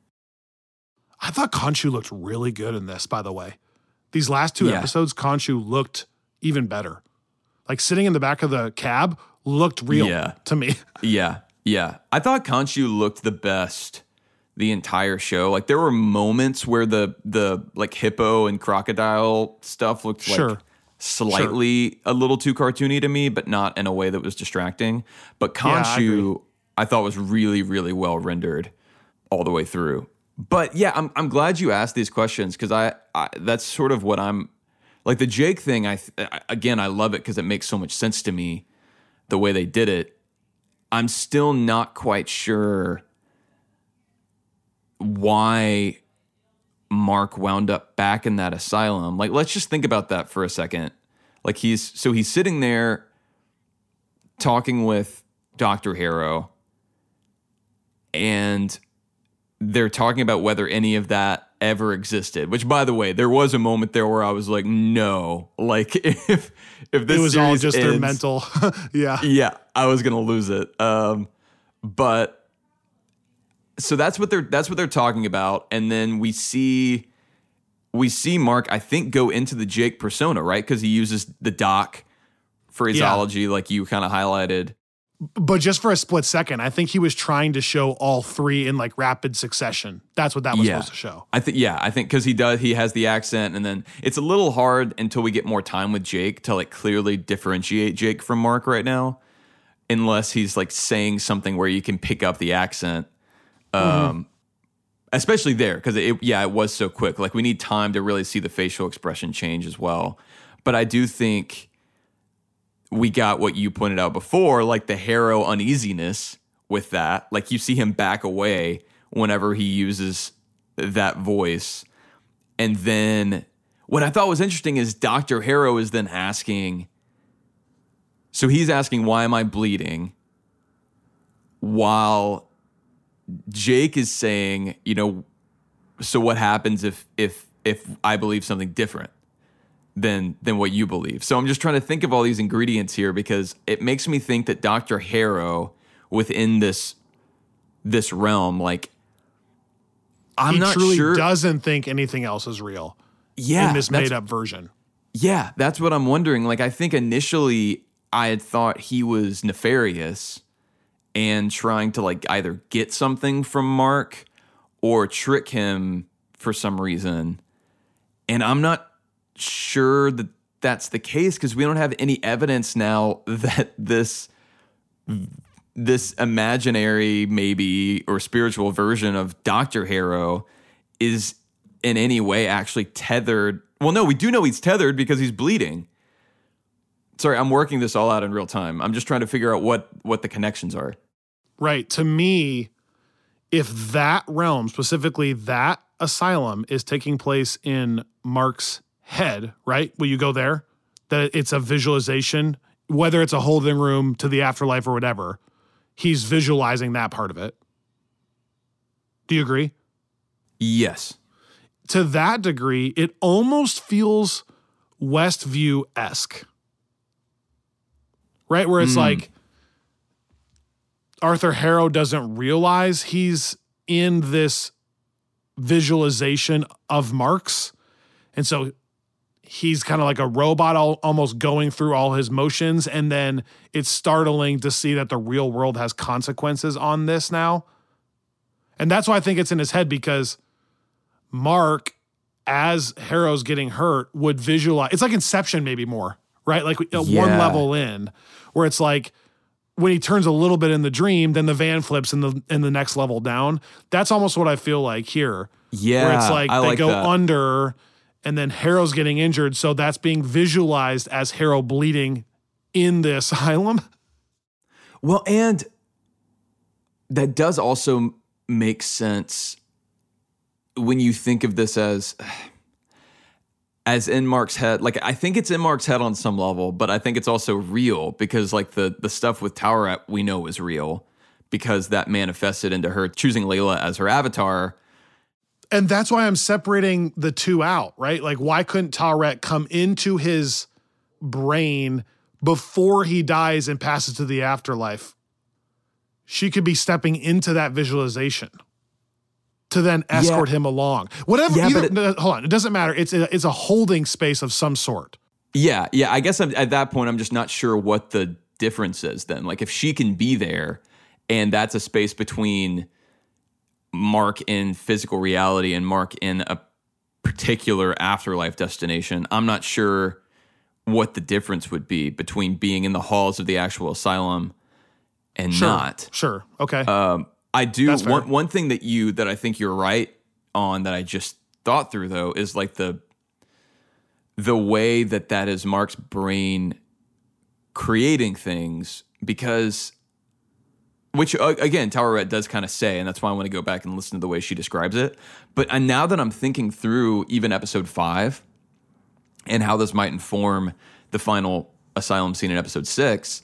I thought Khonshu looked really good in this, by the way. These last two yeah. episodes, Khonshu looked even better. Like sitting in the back of the cab looked real yeah. to me. Yeah, yeah. I thought Khonshu looked the best the entire show. Like there were moments where the the like hippo and crocodile stuff looked sure. like slightly sure. a little too cartoony to me, but not in a way that was distracting. But Khonshu, yeah, I, I thought was really, really well rendered all the way through. But yeah, I'm I'm glad you asked these questions because I, I that's sort of what I'm like the Jake thing. I again I love it because it makes so much sense to me the way they did it. I'm still not quite sure why Mark wound up back in that asylum. Like, let's just think about that for a second. Like he's, so he's sitting there talking with Doctor Harrow and they're talking about whether any of that ever existed, which by the way, there was a moment there where I was like, no, like if, if this it was all just ends, their mental. yeah. Yeah. I was going to lose it. Um, but So that's what they're that's what they're talking about, and then we see we see Mark, I think, go into the Jake persona, right? Because he uses the doc phraseology, yeah. like you kind of highlighted. But just for a split second, I think he was trying to show all three in like rapid succession. That's what that was yeah. supposed to show. I think, yeah, I think because he does, he has the accent, and then it's a little hard until we get more time with Jake to like clearly differentiate Jake from Mark right now, unless he's like saying something where you can pick up the accent. Um, mm-hmm. Especially there, because it, yeah, it was so quick. Like we need time to really see the facial expression change as well. But I do think we got what you pointed out before, like the Harrow uneasiness with that. Like you see him back away whenever he uses that voice. And then what I thought was interesting is Doctor Harrow is then asking, so he's asking, why am I bleeding? While Jake is saying, you know, so what happens if if if I believe something different than than what you believe? So I'm just trying to think of all these ingredients here because it makes me think that Doctor Harrow within this this realm, like I'm he not truly sure doesn't think anything else is real. yeah, in this made up version. Yeah, that's what I'm wondering. Like, I think initially I had thought he was nefarious and trying to like either get something from Mark or trick him for some reason. And I'm not sure that that's the case because we don't have any evidence now that this this imaginary maybe or spiritual version of Doctor Harrow is in any way actually tethered. Well, no, we do know he's tethered because he's bleeding. Sorry, I'm working this all out in real time. I'm just trying to figure out what what the connections are. Right. To me, if that realm, specifically that asylum, is taking place in Mark's head, right? Will you go there? That it's a visualization, whether it's a holding room to the afterlife or whatever, he's visualizing that part of it. Do you agree? Yes. To that degree, it almost feels Westview-esque. Right? Where it's mm. like Arthur Harrow doesn't realize he's in this visualization of Mark's. And so he's kind of like a robot all, almost going through all his motions. And then it's startling to see that the real world has consequences on this now. And that's why I think it's in his head, because Mark, as Harrow's getting hurt, would visualize. It's like Inception maybe more, right? Like yeah. one level in, where it's like when he turns a little bit in the dream, then the van flips in the in the next level down. That's almost what I feel like here. Yeah, where it's like I they like go that. under, and then Harrow's getting injured, so that's being visualized as Harrow bleeding in the asylum. Well, and that does also make sense when you think of this as as in Mark's head. Like, I think it's in Mark's head on some level, but I think it's also real because like the the stuff with Taweret we know is real because that manifested into her choosing Layla as her avatar. And that's why I'm separating the two out, right? Like, why couldn't Taweret come into his brain before he dies and passes to the afterlife? She could be stepping into that visualization to then escort yeah. him along. Whatever. Yeah, either, it, no, hold on. It doesn't matter. It's a, it's a holding space of some sort. Yeah. Yeah. I guess I'm, at that point, I'm just not sure what the difference is then. Like, if she can be there and that's a space between Mark in physical reality and Mark in a particular afterlife destination, I'm not sure what the difference would be between being in the halls of the actual asylum and sure, not. Sure. Okay. Um, I do. One, one thing that you, that I think you're right on that I just thought through though, is like the, the way that that is Mark's brain creating things, because which uh, again, Taweret does kind of say, and that's why I want to go back and listen to the way she describes it. But uh, now that I'm thinking through even episode five and how this might inform the final asylum scene in episode six,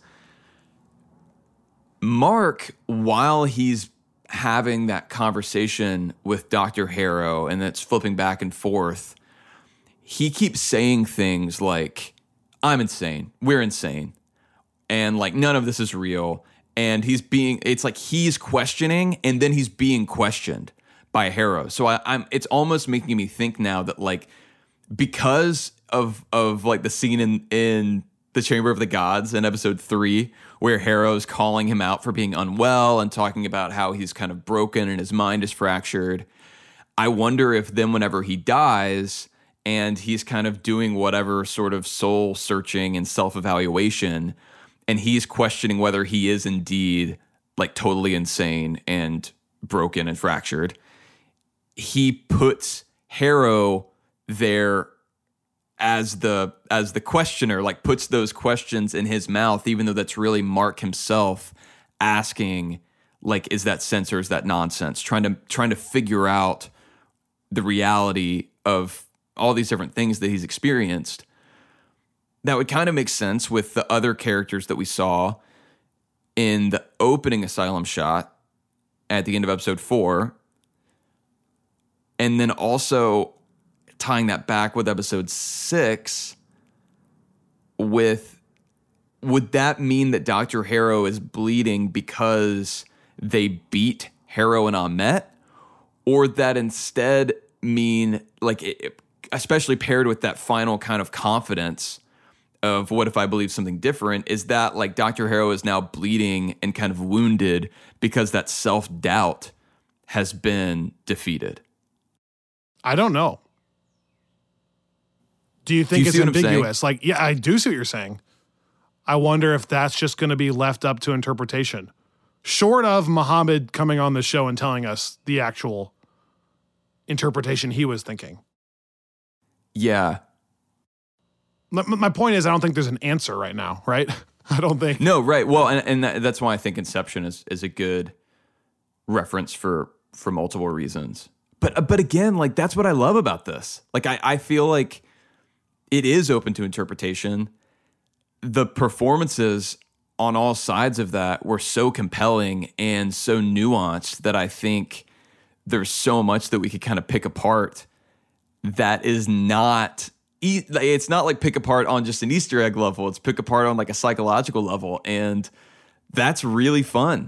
Mark, while he's having that conversation with Doctor Harrow and it's flipping back and forth, he keeps saying things like, I'm insane, we're insane, and like none of this is real. And he's being, it's like he's questioning and then he's being questioned by Harrow. So I, I'm, it's almost making me think now that like, because of, of like the scene in, in the Chamber of the Gods in episode three, where Harrow's calling him out for being unwell and talking about how he's kind of broken and his mind is fractured. I wonder if then whenever he dies and he's kind of doing whatever sort of soul searching and self-evaluation, and he's questioning whether he is indeed like totally insane and broken and fractured, he puts Harrow there as the as the questioner, like puts those questions in his mouth, even though that's really Mark himself asking, like, is that sense or is that nonsense? Trying to trying to figure out the reality of all these different things that he's experienced. That would kind of make sense with the other characters that we saw in the opening asylum shot at the end of episode four. And then also tying that back with episode six with, would that mean that Doctor Harrow is bleeding because they beat Harrow and Ammit? Or that instead mean, like, it, especially paired with that final kind of confidence of what if I believe something different, is that like Doctor Harrow is now bleeding and kind of wounded because that self-doubt has been defeated. I don't know. Do you think you it's see what I'm saying? ambiguous? Like, yeah, I do see what you're saying. I wonder if that's just going to be left up to interpretation. Short of Muhammad coming on the show and telling us the actual interpretation he was thinking. Yeah. My, my point is, I don't think there's an answer right now, right? I don't think. No, right. Well, and, and that, that's why I think Inception is, is a good reference for, for multiple reasons. But but again, like that's what I love about this. Like I, I feel like it is open to interpretation. The performances on all sides of that were so compelling and so nuanced that I think there's so much that we could kind of pick apart that is not, it's not like pick apart on just an Easter egg level. It's pick apart on like a psychological level. And that's really fun.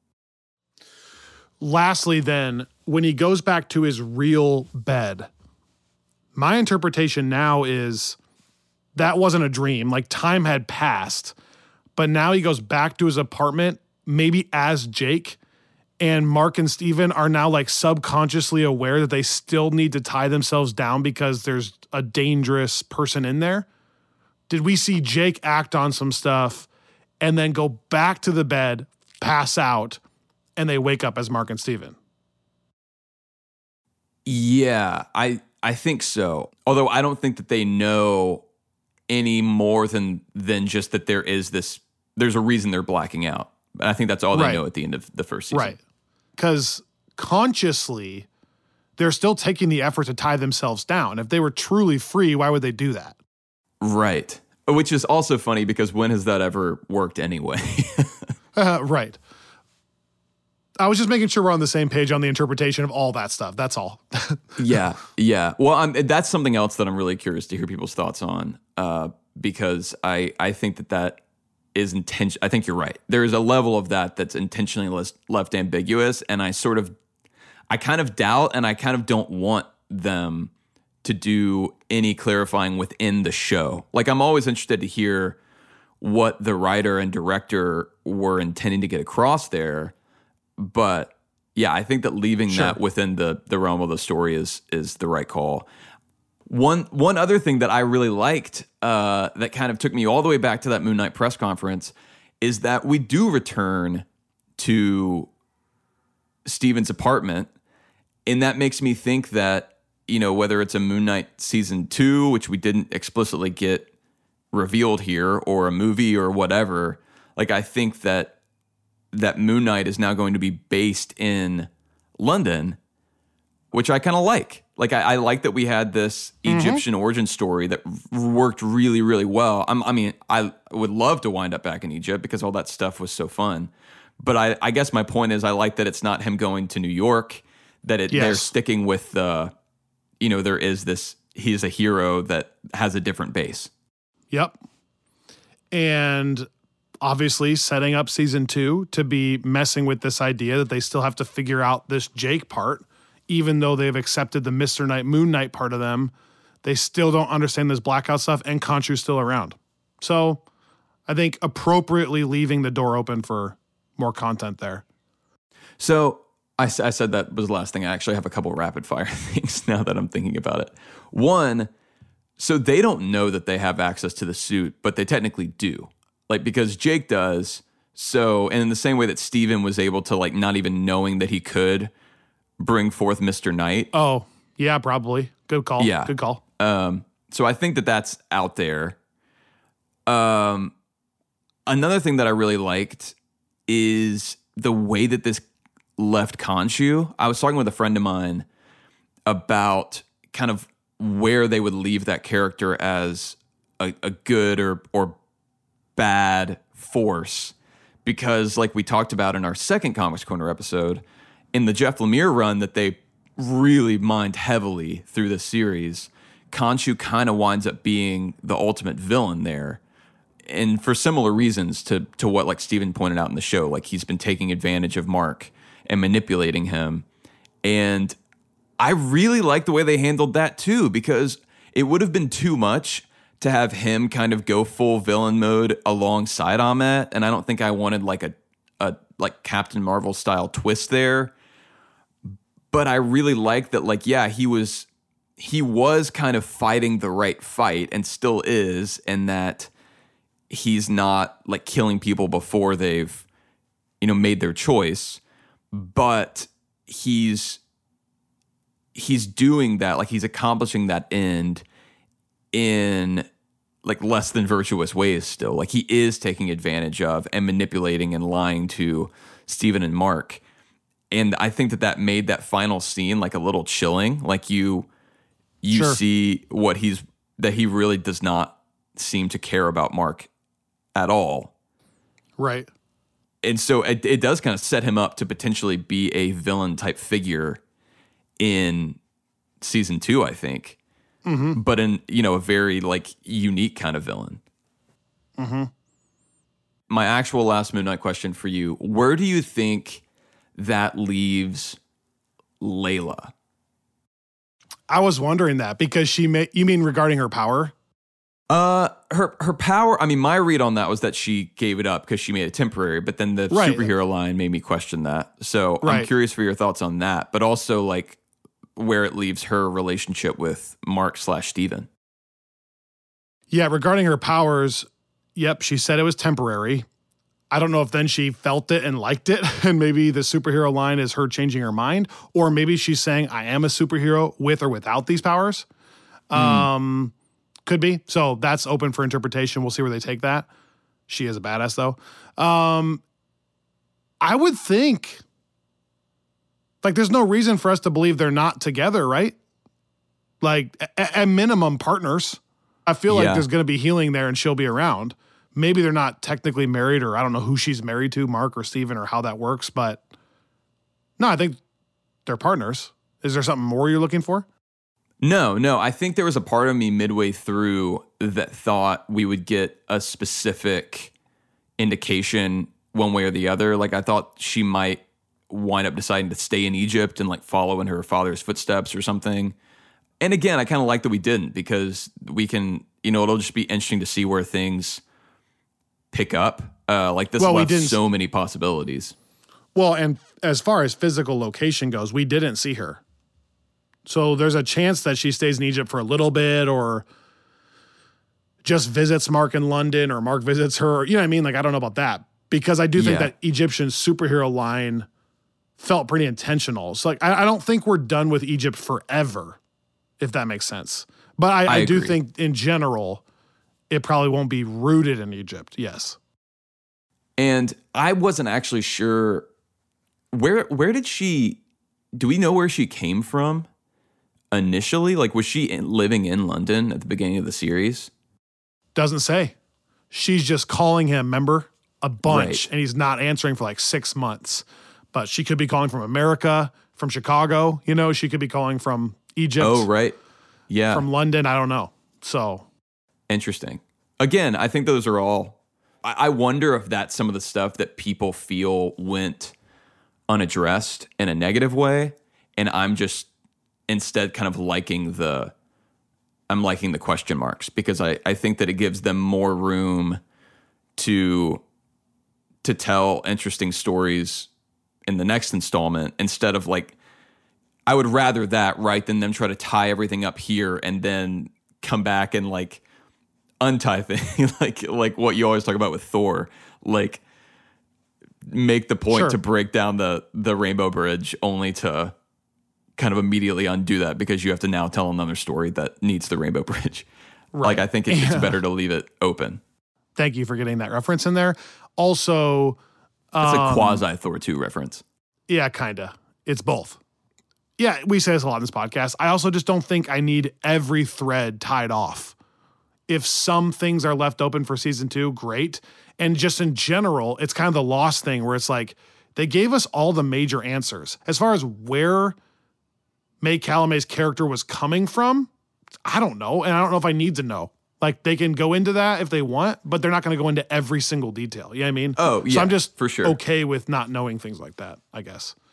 Lastly, then, when he goes back to his real bed, my interpretation now is that wasn't a dream. Like time had passed, but now he goes back to his apartment, maybe as Jake, and Mark and Steven are now like subconsciously aware that they still need to tie themselves down because there's a dangerous person in there. Did we see Jake act on some stuff and then go back to the bed, pass out, and they wake up as Mark and Steven? Yeah, I I think so. Although I don't think that they know any more than than just that there is this, there's a reason they're blacking out. But I think that's all they Right. know at the end of the first season. Right. Because consciously, they're still taking the effort to tie themselves down. If they were truly free, why would they do that? Right. Which is also funny because when has that ever worked anyway? Uh, right. I was just making sure we're on the same page on the interpretation of all that stuff. That's all. Yeah, yeah. Well, I'm, that's something else that I'm really curious to hear people's thoughts on, uh, because I I think that that is intention. I think you're right. There is a level of that that's intentionally left, left ambiguous, and I sort of, I kind of doubt, and I kind of don't want them to do any clarifying within the show. Like I'm always interested to hear what the writer and director were intending to get across there. But yeah, I think that leaving Sure. that within the the realm of the story is is the right call. One one other thing that I really liked uh, that kind of took me all the way back to that Moon Knight press conference is that we do return to Steven's apartment, and that makes me think that, you know, whether it's a Moon Knight season two, which we didn't explicitly get revealed here, or a movie or whatever, like I think that that Moon Knight is now going to be based in London, which I kind of like. Like, I, I like that we had this Egyptian origin story that r- worked really, really well. I'm, I mean, I would love to wind up back in Egypt because all that stuff was so fun. But I, I guess my point is I like that it's not him going to New York, that it, Yes. they're sticking with the, you know, there is this, he's a hero that has a different base. Yep. And obviously setting up season two to be messing with this idea that they still have to figure out this Jake part, even though they've accepted the Mister Knight, Moon Knight part of them. They still don't understand this blackout stuff, and Khonshu's still around. So I think appropriately leaving the door open for more content there. So I, s- I said that was the last thing. I actually have a couple rapid fire things now that I'm thinking about it. One, so they don't know that they have access to the suit, but they technically do. Like, because Jake does. So, and in the same way that Steven was able to, like, not even knowing that he could bring forth Mister Knight. Oh, yeah, probably. Good call. Yeah. Good call. Um, so I think that that's out there. Um, another thing that I really liked is the way that this left Khonshu. I was talking with a friend of mine about kind of where they would leave that character as a, a good or or bad force, because like we talked about in our second Comics Corner episode, in the Jeff Lemire run that they really mined heavily through this series, Khonshu kind of winds up being the ultimate villain there. And for similar reasons to to what like Steven pointed out in the show, like he's been taking advantage of Mark and manipulating him. And I really like the way they handled that too, because it would have been too much to have him kind of go full villain mode alongside Ammit, and I don't think I wanted like a a like Captain Marvel style twist there. But I really like that, like, yeah, he was he was kind of fighting the right fight and still is, and that he's not like killing people before they've, you know, made their choice, but he's he's doing that, like he's accomplishing that end in like less than virtuous ways still. Like he is taking advantage of and manipulating and lying to Steven and Mark. And I think that that made that final scene like a little chilling. Like you you Sure. see what he's that he really does not seem to care about Mark at all. Right. And so it, it does kind of set him up to potentially be a villain type figure in season two, I think. Mm-hmm. But in, you know, a very like unique kind of villain. Mm-hmm. My actual last Moon Knight question for you: where do you think that leaves Layla? I was wondering that because she may, you mean regarding her power? Uh, her her power. I mean, my read on that was that she gave it up because she made it temporary. But then the Right. superhero line made me question that. So I'm Right. curious for your thoughts on that. But also like where it leaves her relationship with Mark slash Steven. Yeah, regarding her powers, yep, she said it was temporary. I don't know if then she felt it and liked it, and maybe the superhero line is her changing her mind, or maybe she's saying, I am a superhero with or without these powers. Mm. Um, could be. So that's open for interpretation. We'll see where they take that. She is a badass, though. Um, I would think, like, there's no reason for us to believe they're not together, right? Like, at, at minimum, partners. I feel like Yeah. there's going to be healing there and she'll be around. Maybe they're not technically married, or I don't know who she's married to, Mark or Steven, or how that works. But no, I think they're partners. Is there something more you're looking for? No, no. I think there was a part of me midway through that thought we would get a specific indication one way or the other. Like I thought she might wind up deciding to stay in Egypt and like follow in her father's footsteps or something. And again, I kind of like that we didn't, because we can, you know, it'll just be interesting to see where things pick up. Uh, like this Well, we left didn't- so many possibilities. Well, and as far as physical location goes, we didn't see her. So there's a chance that she stays in Egypt for a little bit, or just visits Mark in London, or Mark visits her. You know what I mean? Like, I don't know about that, because I do think Yeah. that Egyptian superhero line felt pretty intentional. So like, I, I don't think we're done with Egypt forever, if that makes sense. But I, I, I do agree. think in general, it probably won't be rooted in Egypt. Yes. And I wasn't actually sure where where did she, do we know where she came from initially? Like, was she in, living in London at the beginning of the series? Doesn't say. She's just calling him, remember? A bunch. Right. And he's not answering for like six months. But she could be calling from America, from Chicago. You know, she could be calling from Egypt, Oh, right. Yeah. from London. I don't know. So, Interesting. Again, I think those are all, I, I wonder if that's some of the stuff that people feel went unaddressed in a negative way. And I'm just instead kind of liking the, I'm liking the question marks, because I, I think that it gives them more room to, to tell interesting stories in the next installment, instead of like, I would rather that, right, than them try to tie everything up here and then come back and like untie things, like like what you always talk about with Thor, like make the point Sure. to break down the the Rainbow Bridge, only to kind of immediately undo that because you have to now tell another story that needs the Rainbow Bridge. Like I think it, it's Yeah. better to leave it open. thank you for getting that reference in there. Also, It's um, a quasi Thor two reference. yeah, kind of. It's both. Yeah, we say this a lot in this podcast. I also just don't think I need every thread tied off. If some things are left open for season two, great. And just in general, it's kind of the Lost thing where it's like they gave us all the major answers. As far as where May Calamet's character was coming from, I don't know. And I don't know if I need to know. Like they can go into that if they want, but they're not going to go into every single detail. You know what I mean? Oh, So yeah, I'm just for sure. okay with not knowing things like that, I guess.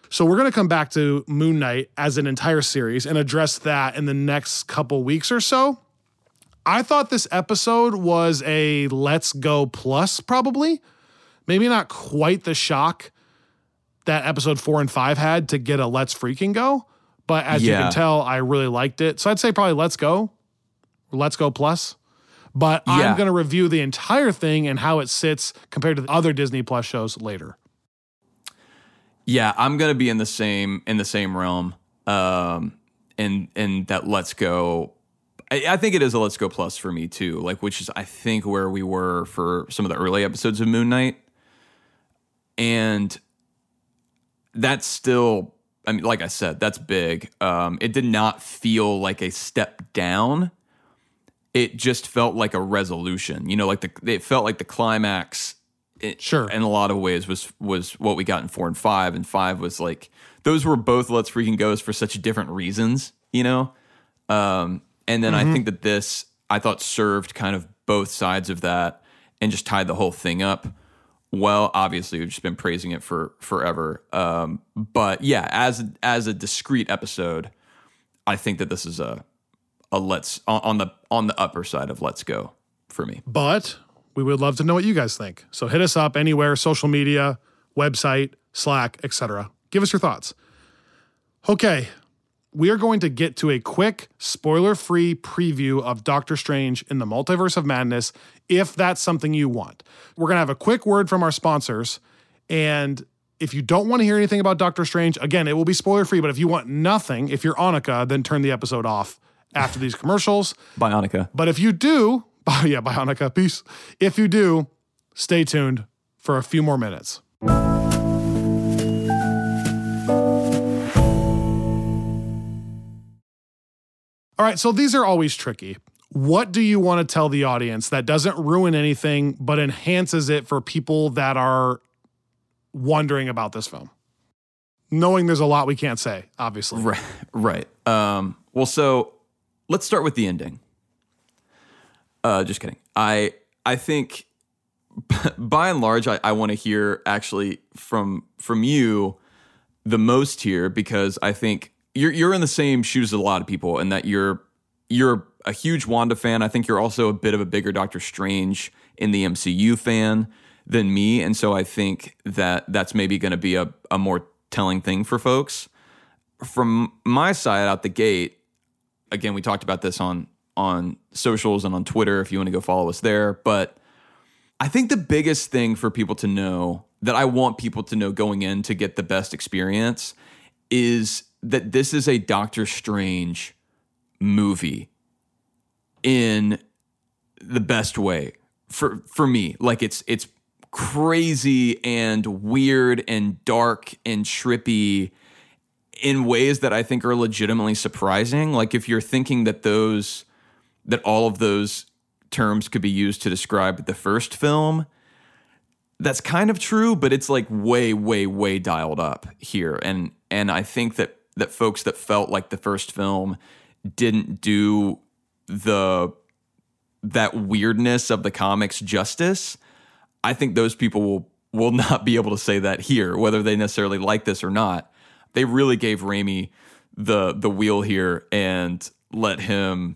So we're going to come back to Moon Knight as an entire series and address that in the next couple weeks or so. I thought this episode was a Let's Go plus, probably. Maybe not quite the shock that episode four and five had to get a Let's Freaking Go. But as yeah. you can tell, I really liked it. So I'd say probably Let's Go. Let's Go plus. But yeah. I'm going to review the entire thing and how it sits compared to the other Disney Plus shows later. Yeah, I'm going to be in the same in the same realm. Um, and and that Let's Go, I, I think it is a Let's Go plus for me too. Like, which is I think where we were for some of the early episodes of Moon Knight, and that's still. I mean, like I said, that's big. Um, it did not feel like a step down. It just felt like a resolution. You know, like the it felt like the climax. It, sure. In a lot of ways, was was what we got in four and five, and five was like those were both Let's Freaking Goes for such different reasons. You know, um, and then mm-hmm. I think that this I thought served kind of both sides of that and just tied the whole thing up. Well, obviously, we've just been praising it for forever. Um, but yeah, as as a discrete episode, I think that this is a a let's on the on the upper side of Let's Go for me. But we would love to know what you guys think. So hit us up anywhere, social media, website, Slack, et cetera. Give us your thoughts. Okay, we are going to get to a quick, spoiler-free preview of Doctor Strange in the Multiverse of Madness, if that's something you want. We're going to have a quick word from our sponsors, and if you don't want to hear anything about Doctor Strange, again, it will be spoiler-free, but if you want nothing, if you're Annika, then turn the episode off after these commercials. Bionica. But if you do, oh yeah, Bionica, peace. If you do, stay tuned for a few more minutes. All right, so these are always tricky. What do you want to tell the audience that doesn't ruin anything but enhances it for people that are wondering about this film? Knowing there's a lot we can't say, obviously. Right, right. Um, well, so let's start with the ending. Uh, just kidding. I I think, by and large, I, I want to hear actually from from you the most here, because I think you're you're in the same shoes as a lot of people, in that you're you're a huge Wanda fan. I think you're also a bit of a bigger Doctor Strange in the M C U fan than me, and so I think that that's maybe going to be a, a more telling thing for folks. From my side out the gate, again, we talked about this on on socials and on Twitter if you want to go follow us there, but I think the biggest thing for people to know, that I want people to know going in to get the best experience, is that this is a Doctor Strange movie in the best way for for me. Like it's it's crazy and weird and dark and trippy in ways that I think are legitimately surprising. Like if you're thinking that those that all of those terms could be used to describe the first film, that's kind of true, but it's like way, way, way dialed up here. And and I think that that folks that felt like the first film didn't do the that weirdness of the comics justice, I think those people will will not be able to say that here, whether they necessarily like this or not. They really gave Raimi the the wheel here and let him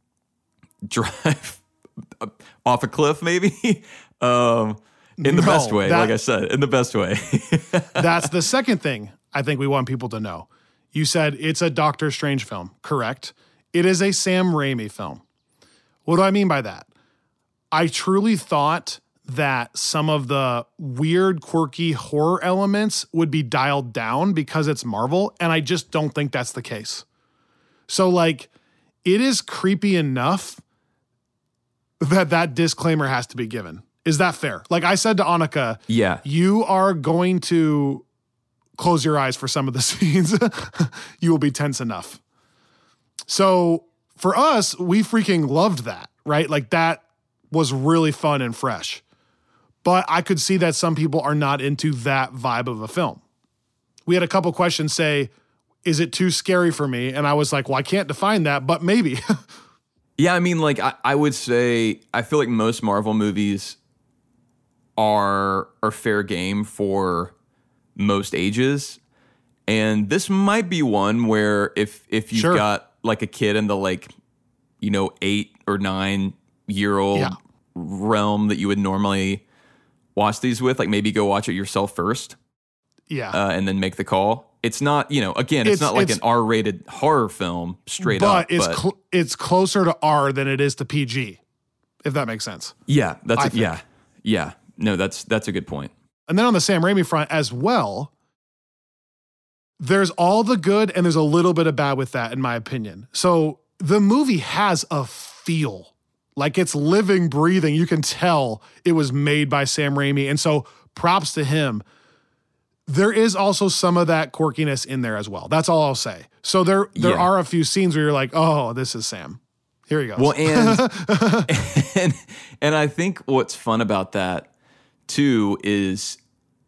drive off a cliff, maybe, um, in the no, best way. That, like I said, in the best way. That's the second thing I think we want people to know. You said it's a Doctor Strange film, correct? It is a Sam Raimi film. What do I mean by that? I truly thought that some of the weird, quirky horror elements would be dialed down because it's Marvel, and I just don't think that's the case. So, like, it is creepy enough that that disclaimer has to be given. Is that fair? Like I said to Annika, yeah, you are going to close your eyes for some of the scenes. You will be tense enough. So for us, we freaking loved that, right? Like that was really fun and fresh. But I could see that some people are not into that vibe of a film. We had a couple questions say, is it too scary for me? And I was like, well, I can't define that, but maybe. Yeah, I mean, like, I, I would say, I feel like most Marvel movies are are fair game for most ages. And this might be one where if if you've Sure. got like a kid in the like, you know, eight or nine year old Yeah. realm that you would normally watch these with, like maybe go watch it yourself first Yeah. uh, and then make the call. It's not, you know, again, it's, It's- not like it's- an R-rated horror film straight but up. it's but cl- it's closer to R than it is to P G, if that makes sense. yeah, that's I a, think. yeah, yeah. No, that's that's a good point. And then on the Sam Raimi front as well, there's all the good and there's a little bit of bad with that, in my opinion. So the movie has a feel, like it's living, breathing. You can tell it was made by Sam Raimi. And so props to him. There is also some of that quirkiness in there as well. That's all I'll say. So there, there Yeah. are a few scenes where you're like, oh, this is Sam. Here he goes. Well, and, and and I think what's fun about that too is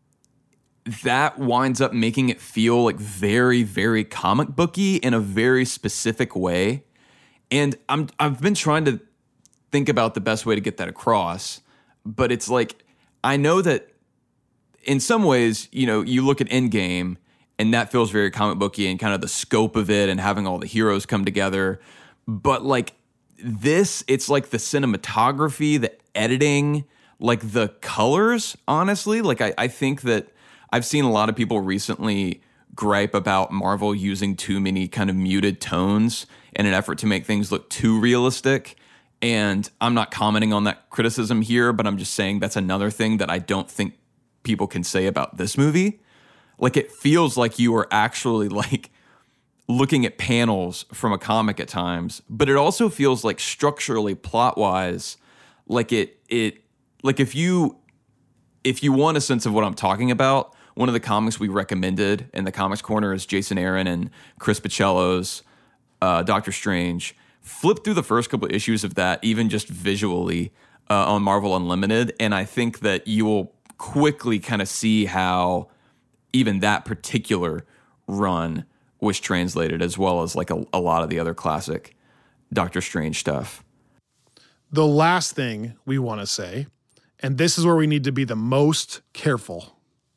that winds up making it feel like very, very comic booky in a very specific way. And I'm I've been trying to think about the best way to get that across, but it's like I know that in some ways, you know, you look at Endgame and that feels very comic booky and kind of the scope of it and having all the heroes come together. But like this, it's like the cinematography, the editing, like the colors, honestly. Like I, I think that I've seen a lot of people recently gripe about Marvel using too many kind of muted tones in an effort to make things look too realistic. And I'm not commenting on that criticism here, but I'm just saying that's another thing that I don't think people can say about this movie. Like it feels like you are actually like looking at panels from a comic at times, but it also feels like structurally, plot-wise, like it it like if you if you want a sense of what I'm talking about, one of the comics we recommended in the Comics Corner is Jason Aaron and Chris Picciello's uh, Doctor Strange. Flip through the first couple of issues of that, even just visually uh, on Marvel Unlimited, and I think that you will quickly kind of see how even that particular run was translated, as well as like a, a lot of the other classic Doctor Strange stuff. The last thing we want to say, and this is where we need to be the most careful.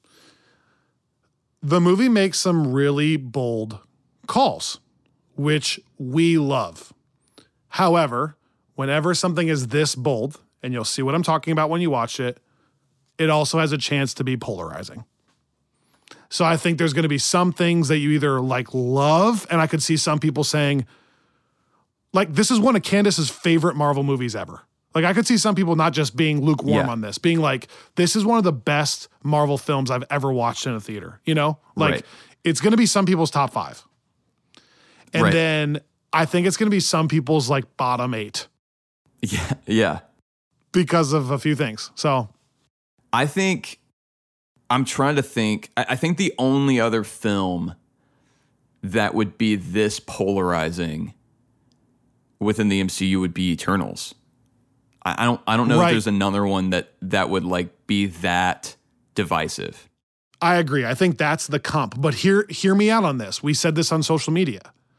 The movie makes some really bold calls, which we love. However, whenever something is this bold, and you'll see what I'm talking about when you watch it, it also has a chance to be polarizing. So I think there's going to be some things that you either like love, and I could see some people saying, like, this is one of Candace's favorite Marvel movies ever. Like, I could see some people not just being lukewarm Yeah. on this, being like, this is one of the best Marvel films I've ever watched in a theater. You know? Like, Right. it's going to be some people's top five. And Right. then I think it's going to be some people's, like, bottom eight Yeah, yeah. because of a few things. So, I think I'm trying to think. I, I think the only other film that would be this polarizing within the M C U would be Eternals. I, I don't. I don't know Right. if there's another one that that would like be that divisive. I agree. I think that's the comp. But hear hear me out on this. We said this on social media.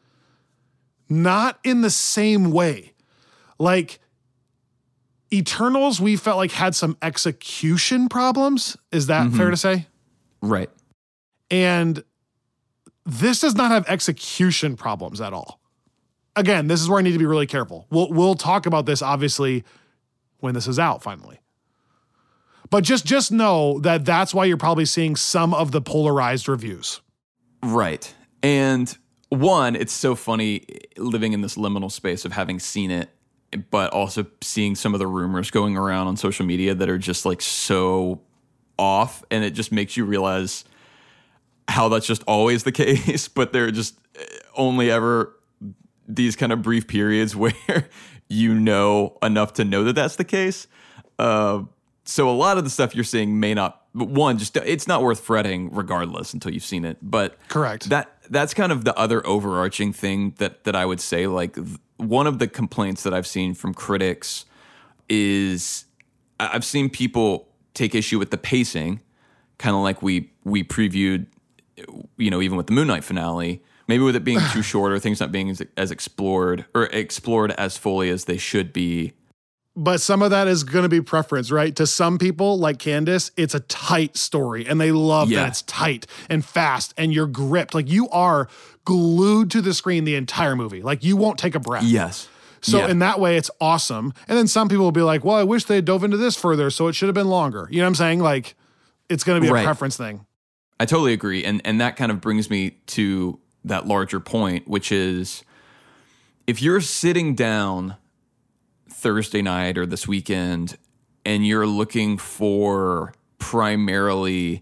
Not in the same way. Like, Eternals, we felt like had some execution problems. Is that fair to say? Right. And this does not have execution problems at all. Again, this is where I need to be really careful. We'll we'll talk about this obviously when this is out finally. But just just know that that's why you're probably seeing some of the polarized reviews. Right. And one, it's so funny living in this liminal space of having seen it, but also seeing some of the rumors going around on social media that are just like so off. And it just makes you realize how that's just always the case, but they're just only ever these kind of brief periods where you know enough to know that that's the case. Uh, so a lot of the stuff you're seeing may not, but one, just it's not worth fretting regardless until you've seen it. But Correct. That that's kind of the other overarching thing that that I would say. Like th- one of the complaints that I've seen from critics is I- I've seen people take issue with the pacing, kind of like we we previewed, you know, even with the Moon Knight finale. Maybe with it being too short or things not being as, as explored or explored as fully as they should be. But some of that is going to be preference, right? To some people, like Candace, it's a tight story and they love yeah. that it's tight and fast and you're gripped. Like you are glued to the screen the entire movie. Like you won't take a breath. Yes. So yeah. in that way, it's awesome. And then some people will be like, well, I wish they had dove into this further, so it should have been longer. You know what I'm saying? Like it's going to be right. a preference thing. I totally agree. And and that kind of brings me to that larger point, which is if you're sitting down Thursday night or this weekend and you're looking for primarily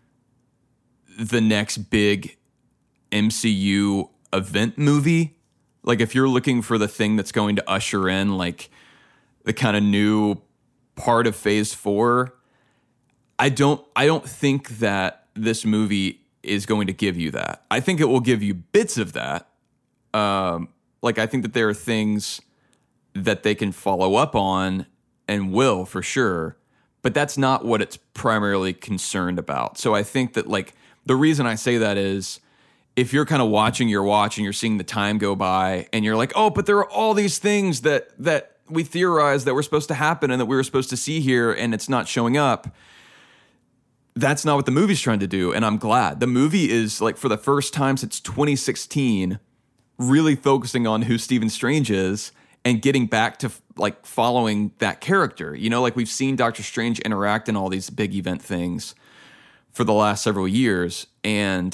the next big M C U event movie, like if you're looking for the thing that's going to usher in like the kind of new part of phase four, I don't I don't think that this movie is going to give you that. I think it will give you bits of that. Um, like I think that there are things that they can follow up on and will for sure, but that's not what it's primarily concerned about. So I think that like the reason I say that is if you're kind of watching your watch and you're seeing the time go by and you're like, oh, but there are all these things that that we theorized that were supposed to happen and that we were supposed to see here and it's not showing up. That's not what the movie's trying to do. And I'm glad. The movie is like for the first time since twenty sixteen, really focusing on who Stephen Strange is and getting back to like following that character. You know, like we've seen Doctor Strange interact in all these big event things for the last several years. And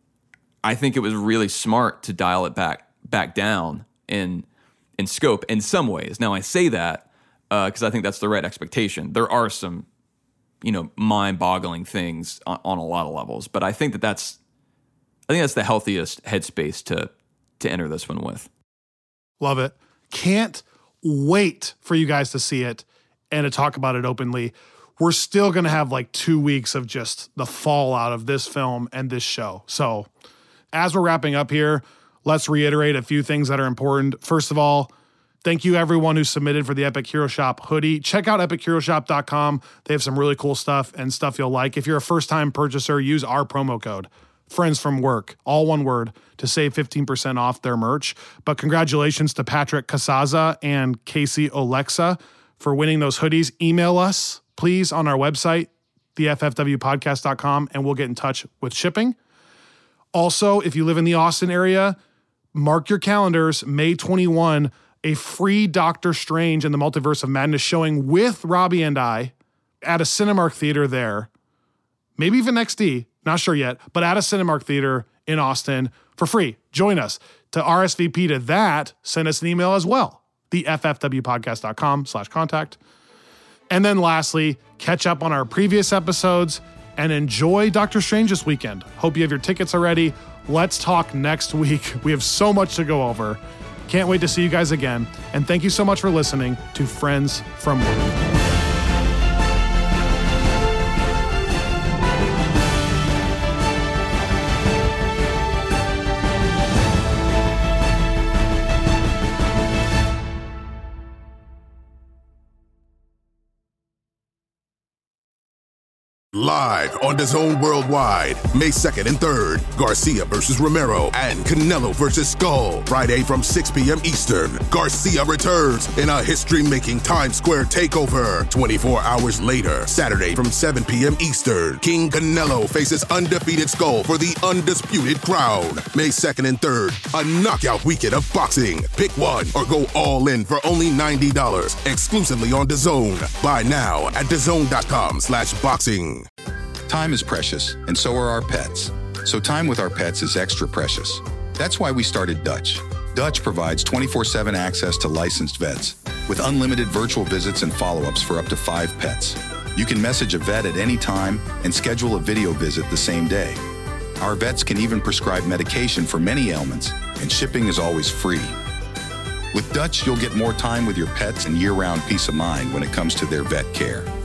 I think it was really smart to dial it back back down in in scope in some ways. Now I say that because uh, I think that's the right expectation. There are some, you know, mind-boggling things on, on a lot of levels, but I think that that's I think that's the healthiest headspace to to enter this one with. Love it. Can't wait for you guys to see it and to talk about it openly. We're still going to have like two weeks of just the fallout of this film and this show. So as we're wrapping up here, let's reiterate a few things that are important. First of all, thank you everyone who submitted for the Epic Hero Shop hoodie. Check out epic hero shop dot com. They have some really cool stuff and stuff you'll like. If you're a first-time purchaser, use our promo code, Friends from Work, all one word, to save fifteen percent off their merch. But congratulations to Patrick Casaza and Casey Olexa for winning those hoodies. Email us, please, on our website, the f f w podcast dot com, and we'll get in touch with shipping. Also, if you live in the Austin area, mark your calendars, May twenty-first, a free Doctor Strange and the Multiverse of Madness showing with Robbie and I at a Cinemark theater there. Maybe even X D, not sure yet, but at a Cinemark theater in Austin for free. Join us. To R S V P to that, send us an email as well, the f f w podcast dot com slash contact. And then lastly, catch up on our previous episodes and enjoy Doctor Strange this weekend. Hope you have your tickets already. Let's talk next week. We have so much to go over. Can't wait to see you guys again. And thank you so much for listening to Friends from Work. Live on DAZN Worldwide, May second and third, Garcia versus Romero and Canelo versus Skull. Friday from six p.m. Eastern, Garcia returns in a history-making Times Square takeover. twenty-four hours later, Saturday from seven p.m. Eastern, King Canelo faces undefeated Skull for the undisputed crown. May second and third, a knockout weekend of boxing. Pick one or go all in for only ninety dollars, exclusively on DAZN. Buy now at dazn dot com slash boxing. Time is precious, and so are our pets. So time with our pets is extra precious. That's why we started Dutch. Dutch provides twenty-four seven access to licensed vets with unlimited virtual visits and follow-ups for up to five pets. You can message a vet at any time and schedule a video visit the same day. Our vets can even prescribe medication for many ailments, and shipping is always free. With Dutch, you'll get more time with your pets and year-round peace of mind when it comes to their vet care.